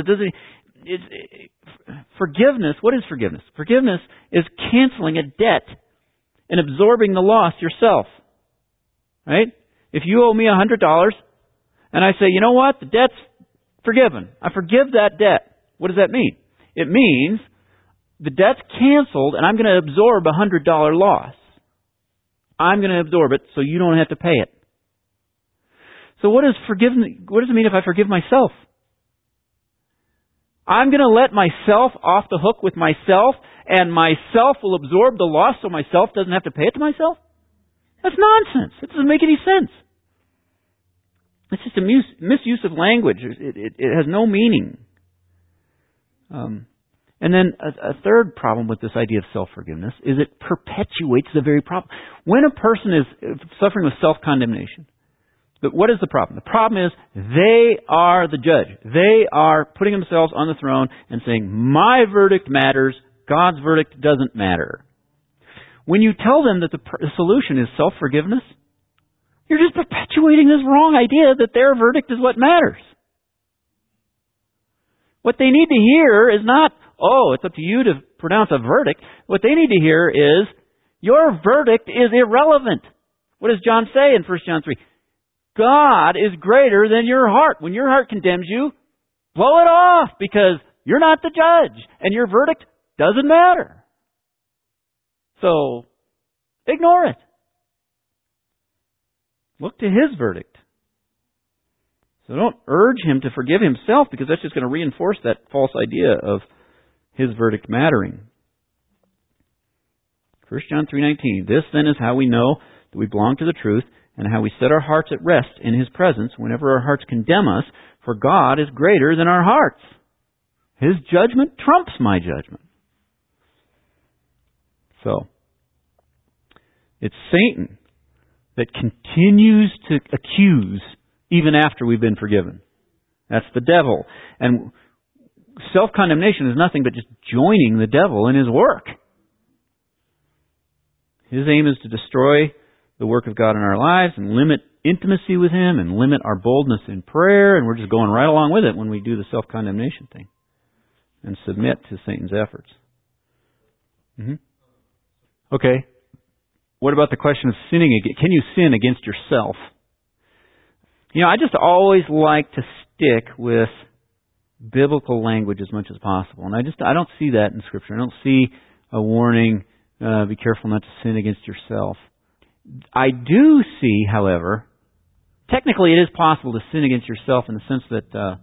Forgiveness, what is forgiveness? Forgiveness is canceling a debt and absorbing the loss yourself. Right? If you owe me $100, and I say, you know what? The debt's forgiven. I forgive that debt. What does that mean? It means the debt's canceled, and I'm going to absorb a $100 loss. I'm going to absorb it so you don't have to pay it. So what does it mean if I forgive myself? I'm going to let myself off the hook with myself, and myself will absorb the loss so myself doesn't have to pay it to myself? That's nonsense. It doesn't make any sense. It's just a misuse of language. It has no meaning. And then a third problem with this idea of self-forgiveness is it perpetuates the very problem. When a person is suffering with self-condemnation, what is the problem? The problem is they are the judge. They are putting themselves on the throne and saying, my verdict matters, God's verdict doesn't matter. When you tell them that the solution is self-forgiveness, you're just perpetuating this wrong idea that their verdict is what matters. What they need to hear is not, oh, it's up to you to pronounce a verdict. What they need to hear is, your verdict is irrelevant. What does John say in 1 John 3? God is greater than your heart. When your heart condemns you, blow it off because you're not the judge and your verdict doesn't matter. So, ignore it. Look to His verdict. So don't urge Him to forgive Himself because that's just going to reinforce that false idea of His verdict mattering. 1 John 3:19, this then is how we know that we belong to the truth and how we set our hearts at rest in His presence whenever our hearts condemn us, for God is greater than our hearts. His judgment trumps my judgment. So, it's Satan that continues to accuse even after we've been forgiven. That's the devil. And self-condemnation is nothing but just joining the devil in his work. His aim is to destroy the work of God in our lives and limit intimacy with Him and limit our boldness in prayer, and we're just going right along with it when we do the self-condemnation thing and submit to Satan's efforts. Okay. What about the question of sinning? Can you sin against yourself? I just always like to stick with biblical language as much as possible. And I don't see that in Scripture. I don't see a warning, be careful not to sin against yourself. I do see, however, technically it is possible to sin against yourself in the sense that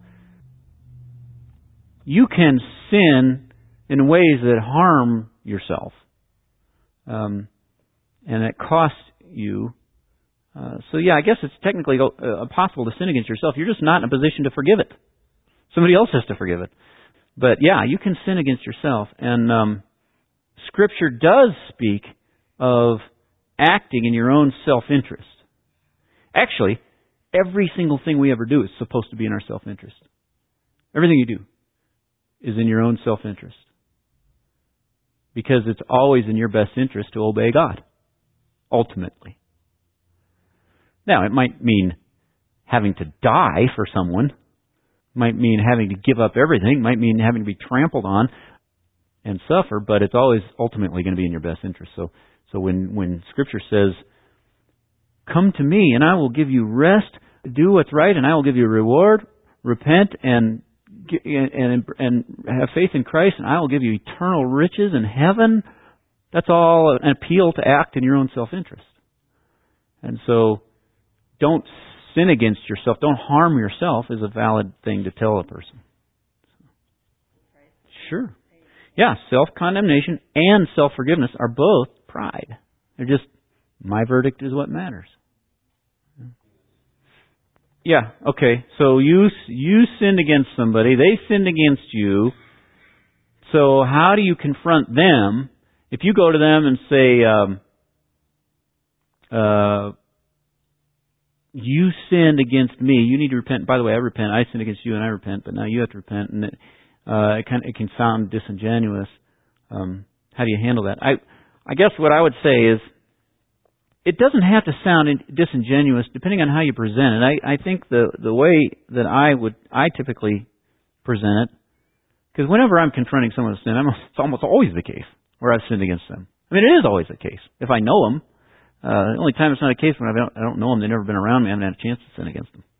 you can sin in ways that harm yourself. And it costs you. I guess it's technically possible to sin against yourself. You're just not in a position to forgive it. Somebody else has to forgive it. But you can sin against yourself. And Scripture does speak of acting in your own self-interest. Actually, every single thing we ever do is supposed to be in our self-interest. Everything you do is in your own self-interest. Because it's always in your best interest to obey God. Ultimately. Now, it might mean having to die for someone. Might mean having to give up everything. Might mean having to be trampled on and suffer. But it's always ultimately going to be in your best interest. So when Scripture says, come to me and I will give you rest, do what's right and I will give you a reward, repent and have faith in Christ and I will give you eternal riches in heaven, that's all an appeal to act in your own self-interest. And so, don't sin against yourself, don't harm yourself is a valid thing to tell a person. Sure. Yeah, self-condemnation and self-forgiveness are both pride. They're just, my verdict is what matters. Yeah, okay. So you sinned against somebody, they sinned against you. So how do you confront them? If you go to them and say, you sinned against me, you need to repent. By the way, I repent. I sinned against you and I repent, but now you have to repent. And it can sound disingenuous. How do you handle that? I guess what I would say is, it doesn't have to sound disingenuous depending on how you present it. I think the way that I typically present it, because whenever I'm confronting someone with sin, it's almost always the case where I've sinned against them. I mean, it is always the case. If I know them, The only time it's not a case when I don't know them, they've never been around me, I haven't had a chance to sin against them.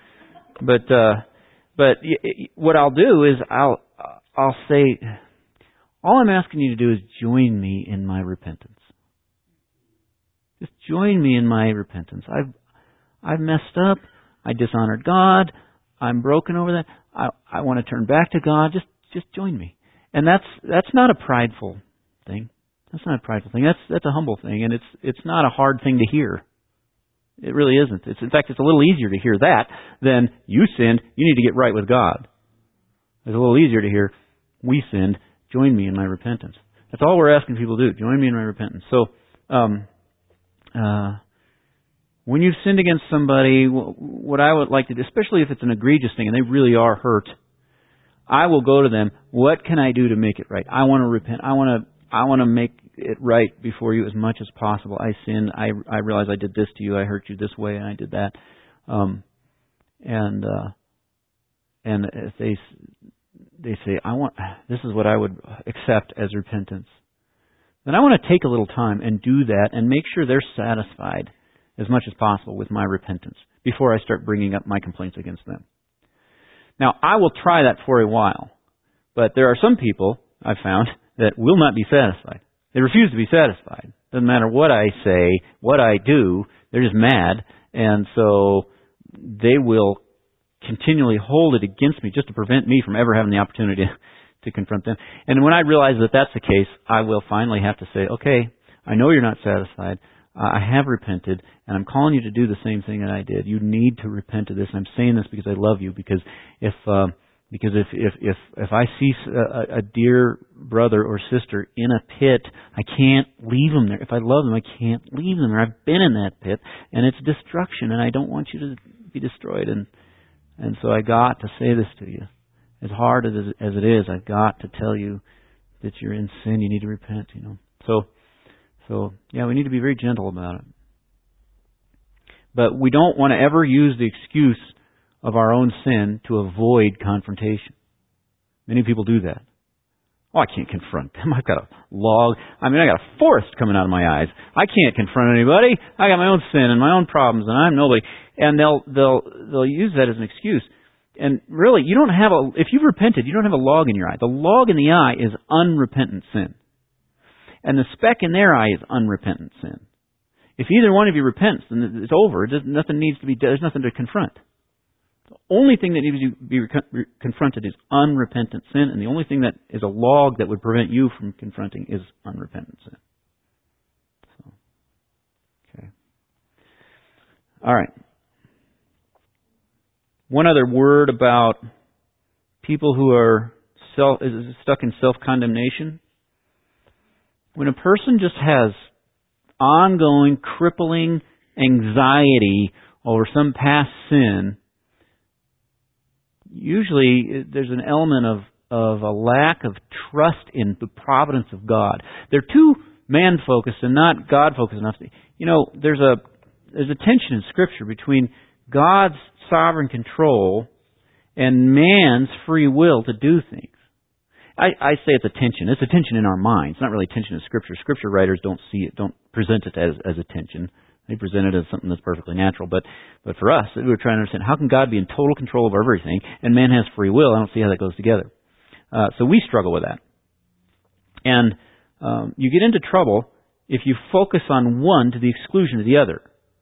But what I'll do is I'll say, all I'm asking you to do is join me in my repentance. Just join me in my repentance. I've messed up. I dishonored God. I'm broken over that. I want to turn back to God. Just join me. And that's not a prideful thing. That's not a prideful thing. That's a humble thing, and it's not a hard thing to hear. It really isn't. In fact, it's a little easier to hear that than you sinned. You need to get right with God. It's a little easier to hear, we sinned. Join me in my repentance. That's all we're asking people to do. Join me in my repentance. So, when you've sinned against somebody, what I would like to do, especially if it's an egregious thing and they really are hurt, I will go to them. What can I do to make it right? I want to repent. I want to make it right before you as much as possible. I sinned. I realize I did this to you. I hurt you this way, and I did that. And if they say, this is what I would accept as repentance, then I want to take a little time and do that and make sure they're satisfied as much as possible with my repentance before I start bringing up my complaints against them. Now, I will try that for a while, but there are some people I've found that will not be satisfied. They refuse to be satisfied. Doesn't matter what I say, what I do, they're just mad, and so they will continually hold it against me just to prevent me from ever having the opportunity to confront them. And when I realize that that's the case, I will finally have to say, okay, I know you're not satisfied. I have repented, and I'm calling you to do the same thing that I did. You need to repent of this. And I'm saying this because I love you. Because if I see a dear brother or sister in a pit, I can't leave them there. If I love them, I can't leave them there. I've been in that pit, and it's destruction, and I don't want you to be destroyed. And so I got to say this to you. As hard as it is, I've got to tell you that you're in sin. You need to repent. So yeah, we need to be very gentle about it. But we don't want to ever use the excuse of our own sin to avoid confrontation. Many people do that. Oh, I can't confront them. I've got a log. I got a forest coming out of my eyes. I can't confront anybody. I got my own sin and my own problems, and I'm nobody. And they'll use that as an excuse. And really, if you've repented, you don't have a log in your eye. The log in the eye is unrepentant sin. And the speck in their eye is unrepentant sin. If either one of you repents, then it's over. There's nothing to confront. The only thing that needs to be confronted is unrepentant sin, and the only thing that is a log that would prevent you from confronting is unrepentant sin. So, okay. All right. One other word about people who are stuck in self-condemnation. When a person just has ongoing, crippling anxiety over some past sin, usually there's an element of a lack of trust in the providence of God. They're too man-focused and not God-focused enough. There's a tension in Scripture between God's sovereign control and man's free will to do things. I say it's a tension. It's a tension in our minds. It's not really a tension in Scripture. Scripture writers don't present it as a tension. They present it as something that's perfectly natural. But for us, we're trying to understand, how can God be in total control of everything and man has free will? I don't see how that goes together. So we struggle with that. And you get into trouble if you focus on one to the exclusion of the other.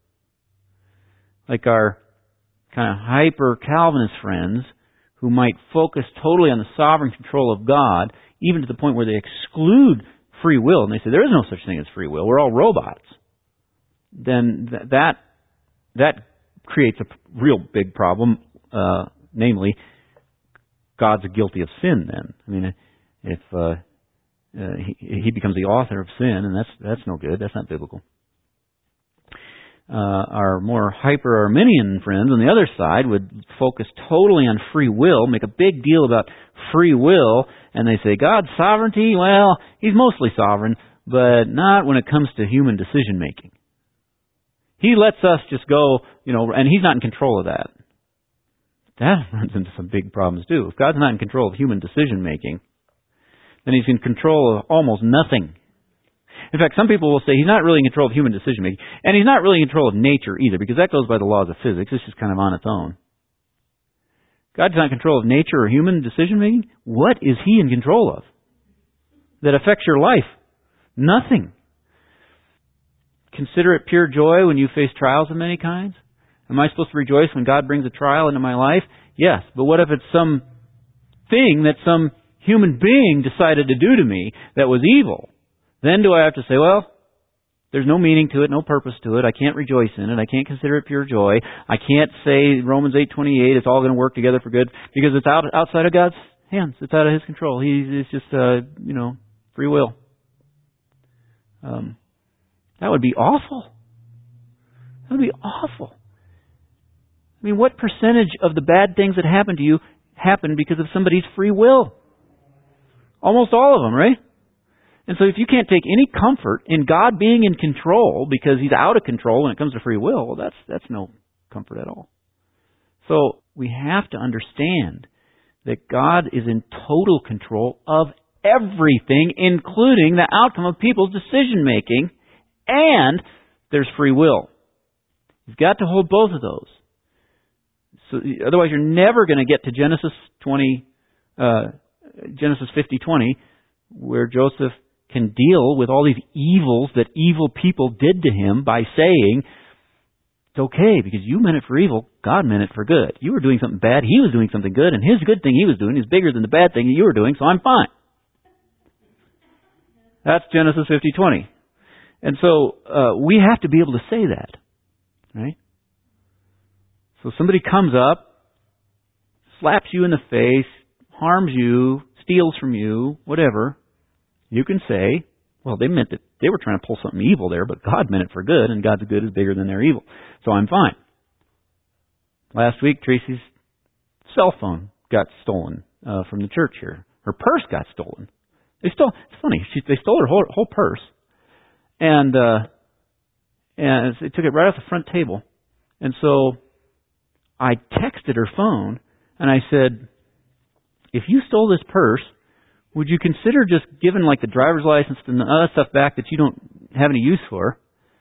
Like our kind of hyper-Calvinist friends who might focus totally on the sovereign control of God, even to the point where they exclude free will, and they say there is no such thing as free will, we're all robots, then that creates a real big problem, namely, God's guilty of sin then. If he becomes the author of sin, and that's no good, that's not biblical. Our more hyper-Arminian friends on the other side would focus totally on free will, make a big deal about free will, and they say, God's sovereignty, well, He's mostly sovereign, but not when it comes to human decision-making. He lets us just go, and He's not in control of that. That runs into some big problems, too. If God's not in control of human decision-making, then He's in control of almost nothing. In fact, some people will say He's not really in control of human decision making, and He's not really in control of nature either, because that goes by the laws of physics. It's just kind of on its own. God's not in control of nature or human decision making. What is He in control of that affects your life? Nothing. Consider it pure joy when you face trials of many kinds. Am I supposed to rejoice when God brings a trial into my life? Yes. But what if it's some thing that some human being decided to do to me that was evil? Then do I have to say, well, there's no meaning to it, no purpose to it. I can't rejoice in it. I can't consider it pure joy. I can't say Romans 8:28, it's all going to work together for good, because it's outside of God's hands. It's out of His control. It's just, free will. That would be awful. That would be awful. I mean, what percentage of the bad things that happen to you happen because of somebody's free will? Almost all of them, right? And so if you can't take any comfort in God being in control because He's out of control when it comes to free will, well, that's no comfort at all. So we have to understand that God is in total control of everything, including the outcome of people's decision making, and there's free will. You've got to hold both of those. So otherwise, you're never going to get to Genesis 50:20, where Joseph can deal with all these evils that evil people did to him by saying, it's okay, because you meant it for evil, God meant it for good. You were doing something bad, He was doing something good, and His good thing He was doing is bigger than the bad thing you were doing, so I'm fine. That's Genesis 50:20. And so we have to be able to say that, right? So somebody comes up, slaps you in the face, harms you, steals from you, whatever. You can say, well, they meant that they were trying to pull something evil there, but God meant it for good, and God's good is bigger than their evil. So I'm fine. Last week, Tracy's cell phone got stolen from the church here. Her purse got stolen. It's funny, they stole her whole purse, and they took it right off the front table. And so I texted her phone, and I said, if you stole this purse, would you consider just giving like the driver's license and the other stuff back that you don't have any use for?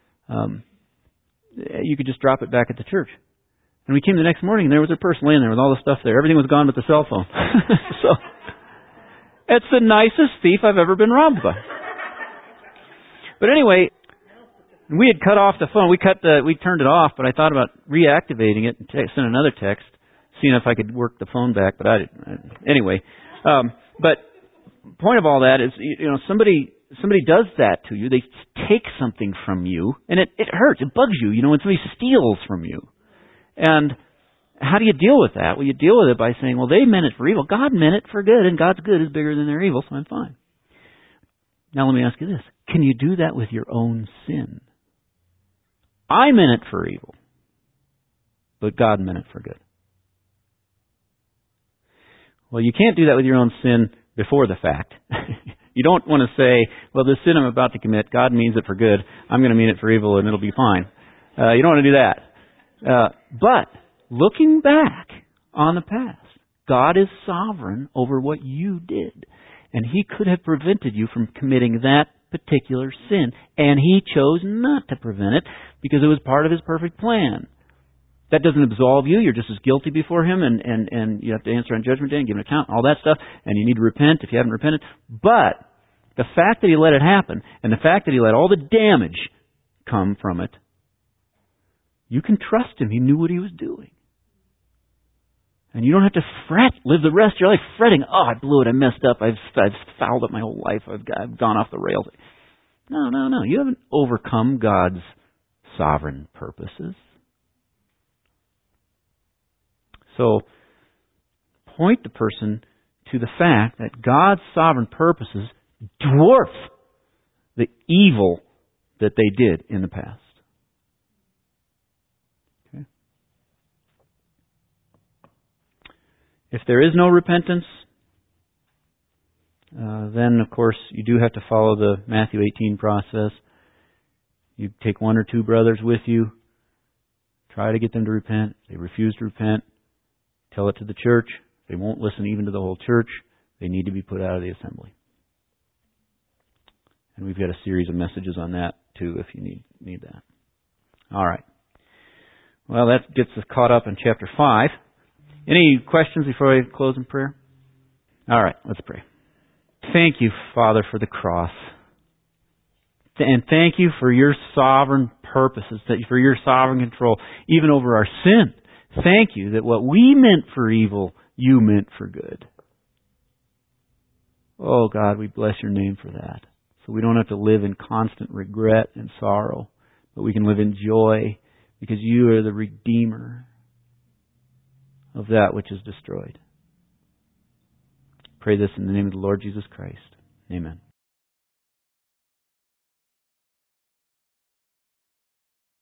You could just drop it back at the church. And we came the next morning and there was her purse laying there with all the stuff there. Everything was gone but the cell phone. So it's the nicest thief I've ever been robbed by. But anyway, we had cut off the phone. We turned it off, but I thought about reactivating it and send another text, seeing if I could work the phone back. But anyway. But point of all that is, somebody does that to you. They take something from you, and it hurts. It bugs you, when somebody steals from you. And how do you deal with that? Well, you deal with it by saying, well, they meant it for evil. God meant it for good, and God's good is bigger than their evil, so I'm fine. Now let me ask you this. Can you do that with your own sin? I meant it for evil, but God meant it for good. Well, you can't do that with your own sin before the fact. You don't want to say, well, the sin I'm about to commit, God means it for good. I'm going to mean it for evil and it'll be fine. You don't want to do that. But looking back on the past, God is sovereign over what you did. And He could have prevented you from committing that particular sin. And He chose not to prevent it because it was part of His perfect plan. That doesn't absolve you. You're just as guilty before Him, and you have to answer on Judgment Day and give an account, all that stuff, and you need to repent if you haven't repented. But the fact that He let it happen, and the fact that He let all the damage come from it, you can trust Him. He knew what He was doing. And you don't have to fret, live the rest of your life fretting, oh, I blew it, I messed up, I've fouled up my whole life, I've gone off the rails. No. You haven't overcome God's sovereign purposes. So, point the person to the fact that God's sovereign purposes dwarf the evil that they did in the past. Okay. If there is no repentance, then of course you do have to follow the Matthew 18 process. You take one or two brothers with you, try to get them to repent. If they refuse to repent, tell it to the church. If they won't listen even to the whole church, they need to be put out of the assembly. And we've got a series of messages on that too if you need that. All right. Well, that gets us caught up in chapter 5. Any questions before I close in prayer? All right, let's pray. Thank you, Father, for the cross. And thank you for your sovereign purposes, for your sovereign control, even over our sin. Thank you that what we meant for evil, you meant for good. Oh, God, we bless your name for that. So we don't have to live in constant regret and sorrow, but we can live in joy because you are the Redeemer of that which is destroyed. Pray this in the name of the Lord Jesus Christ. Amen.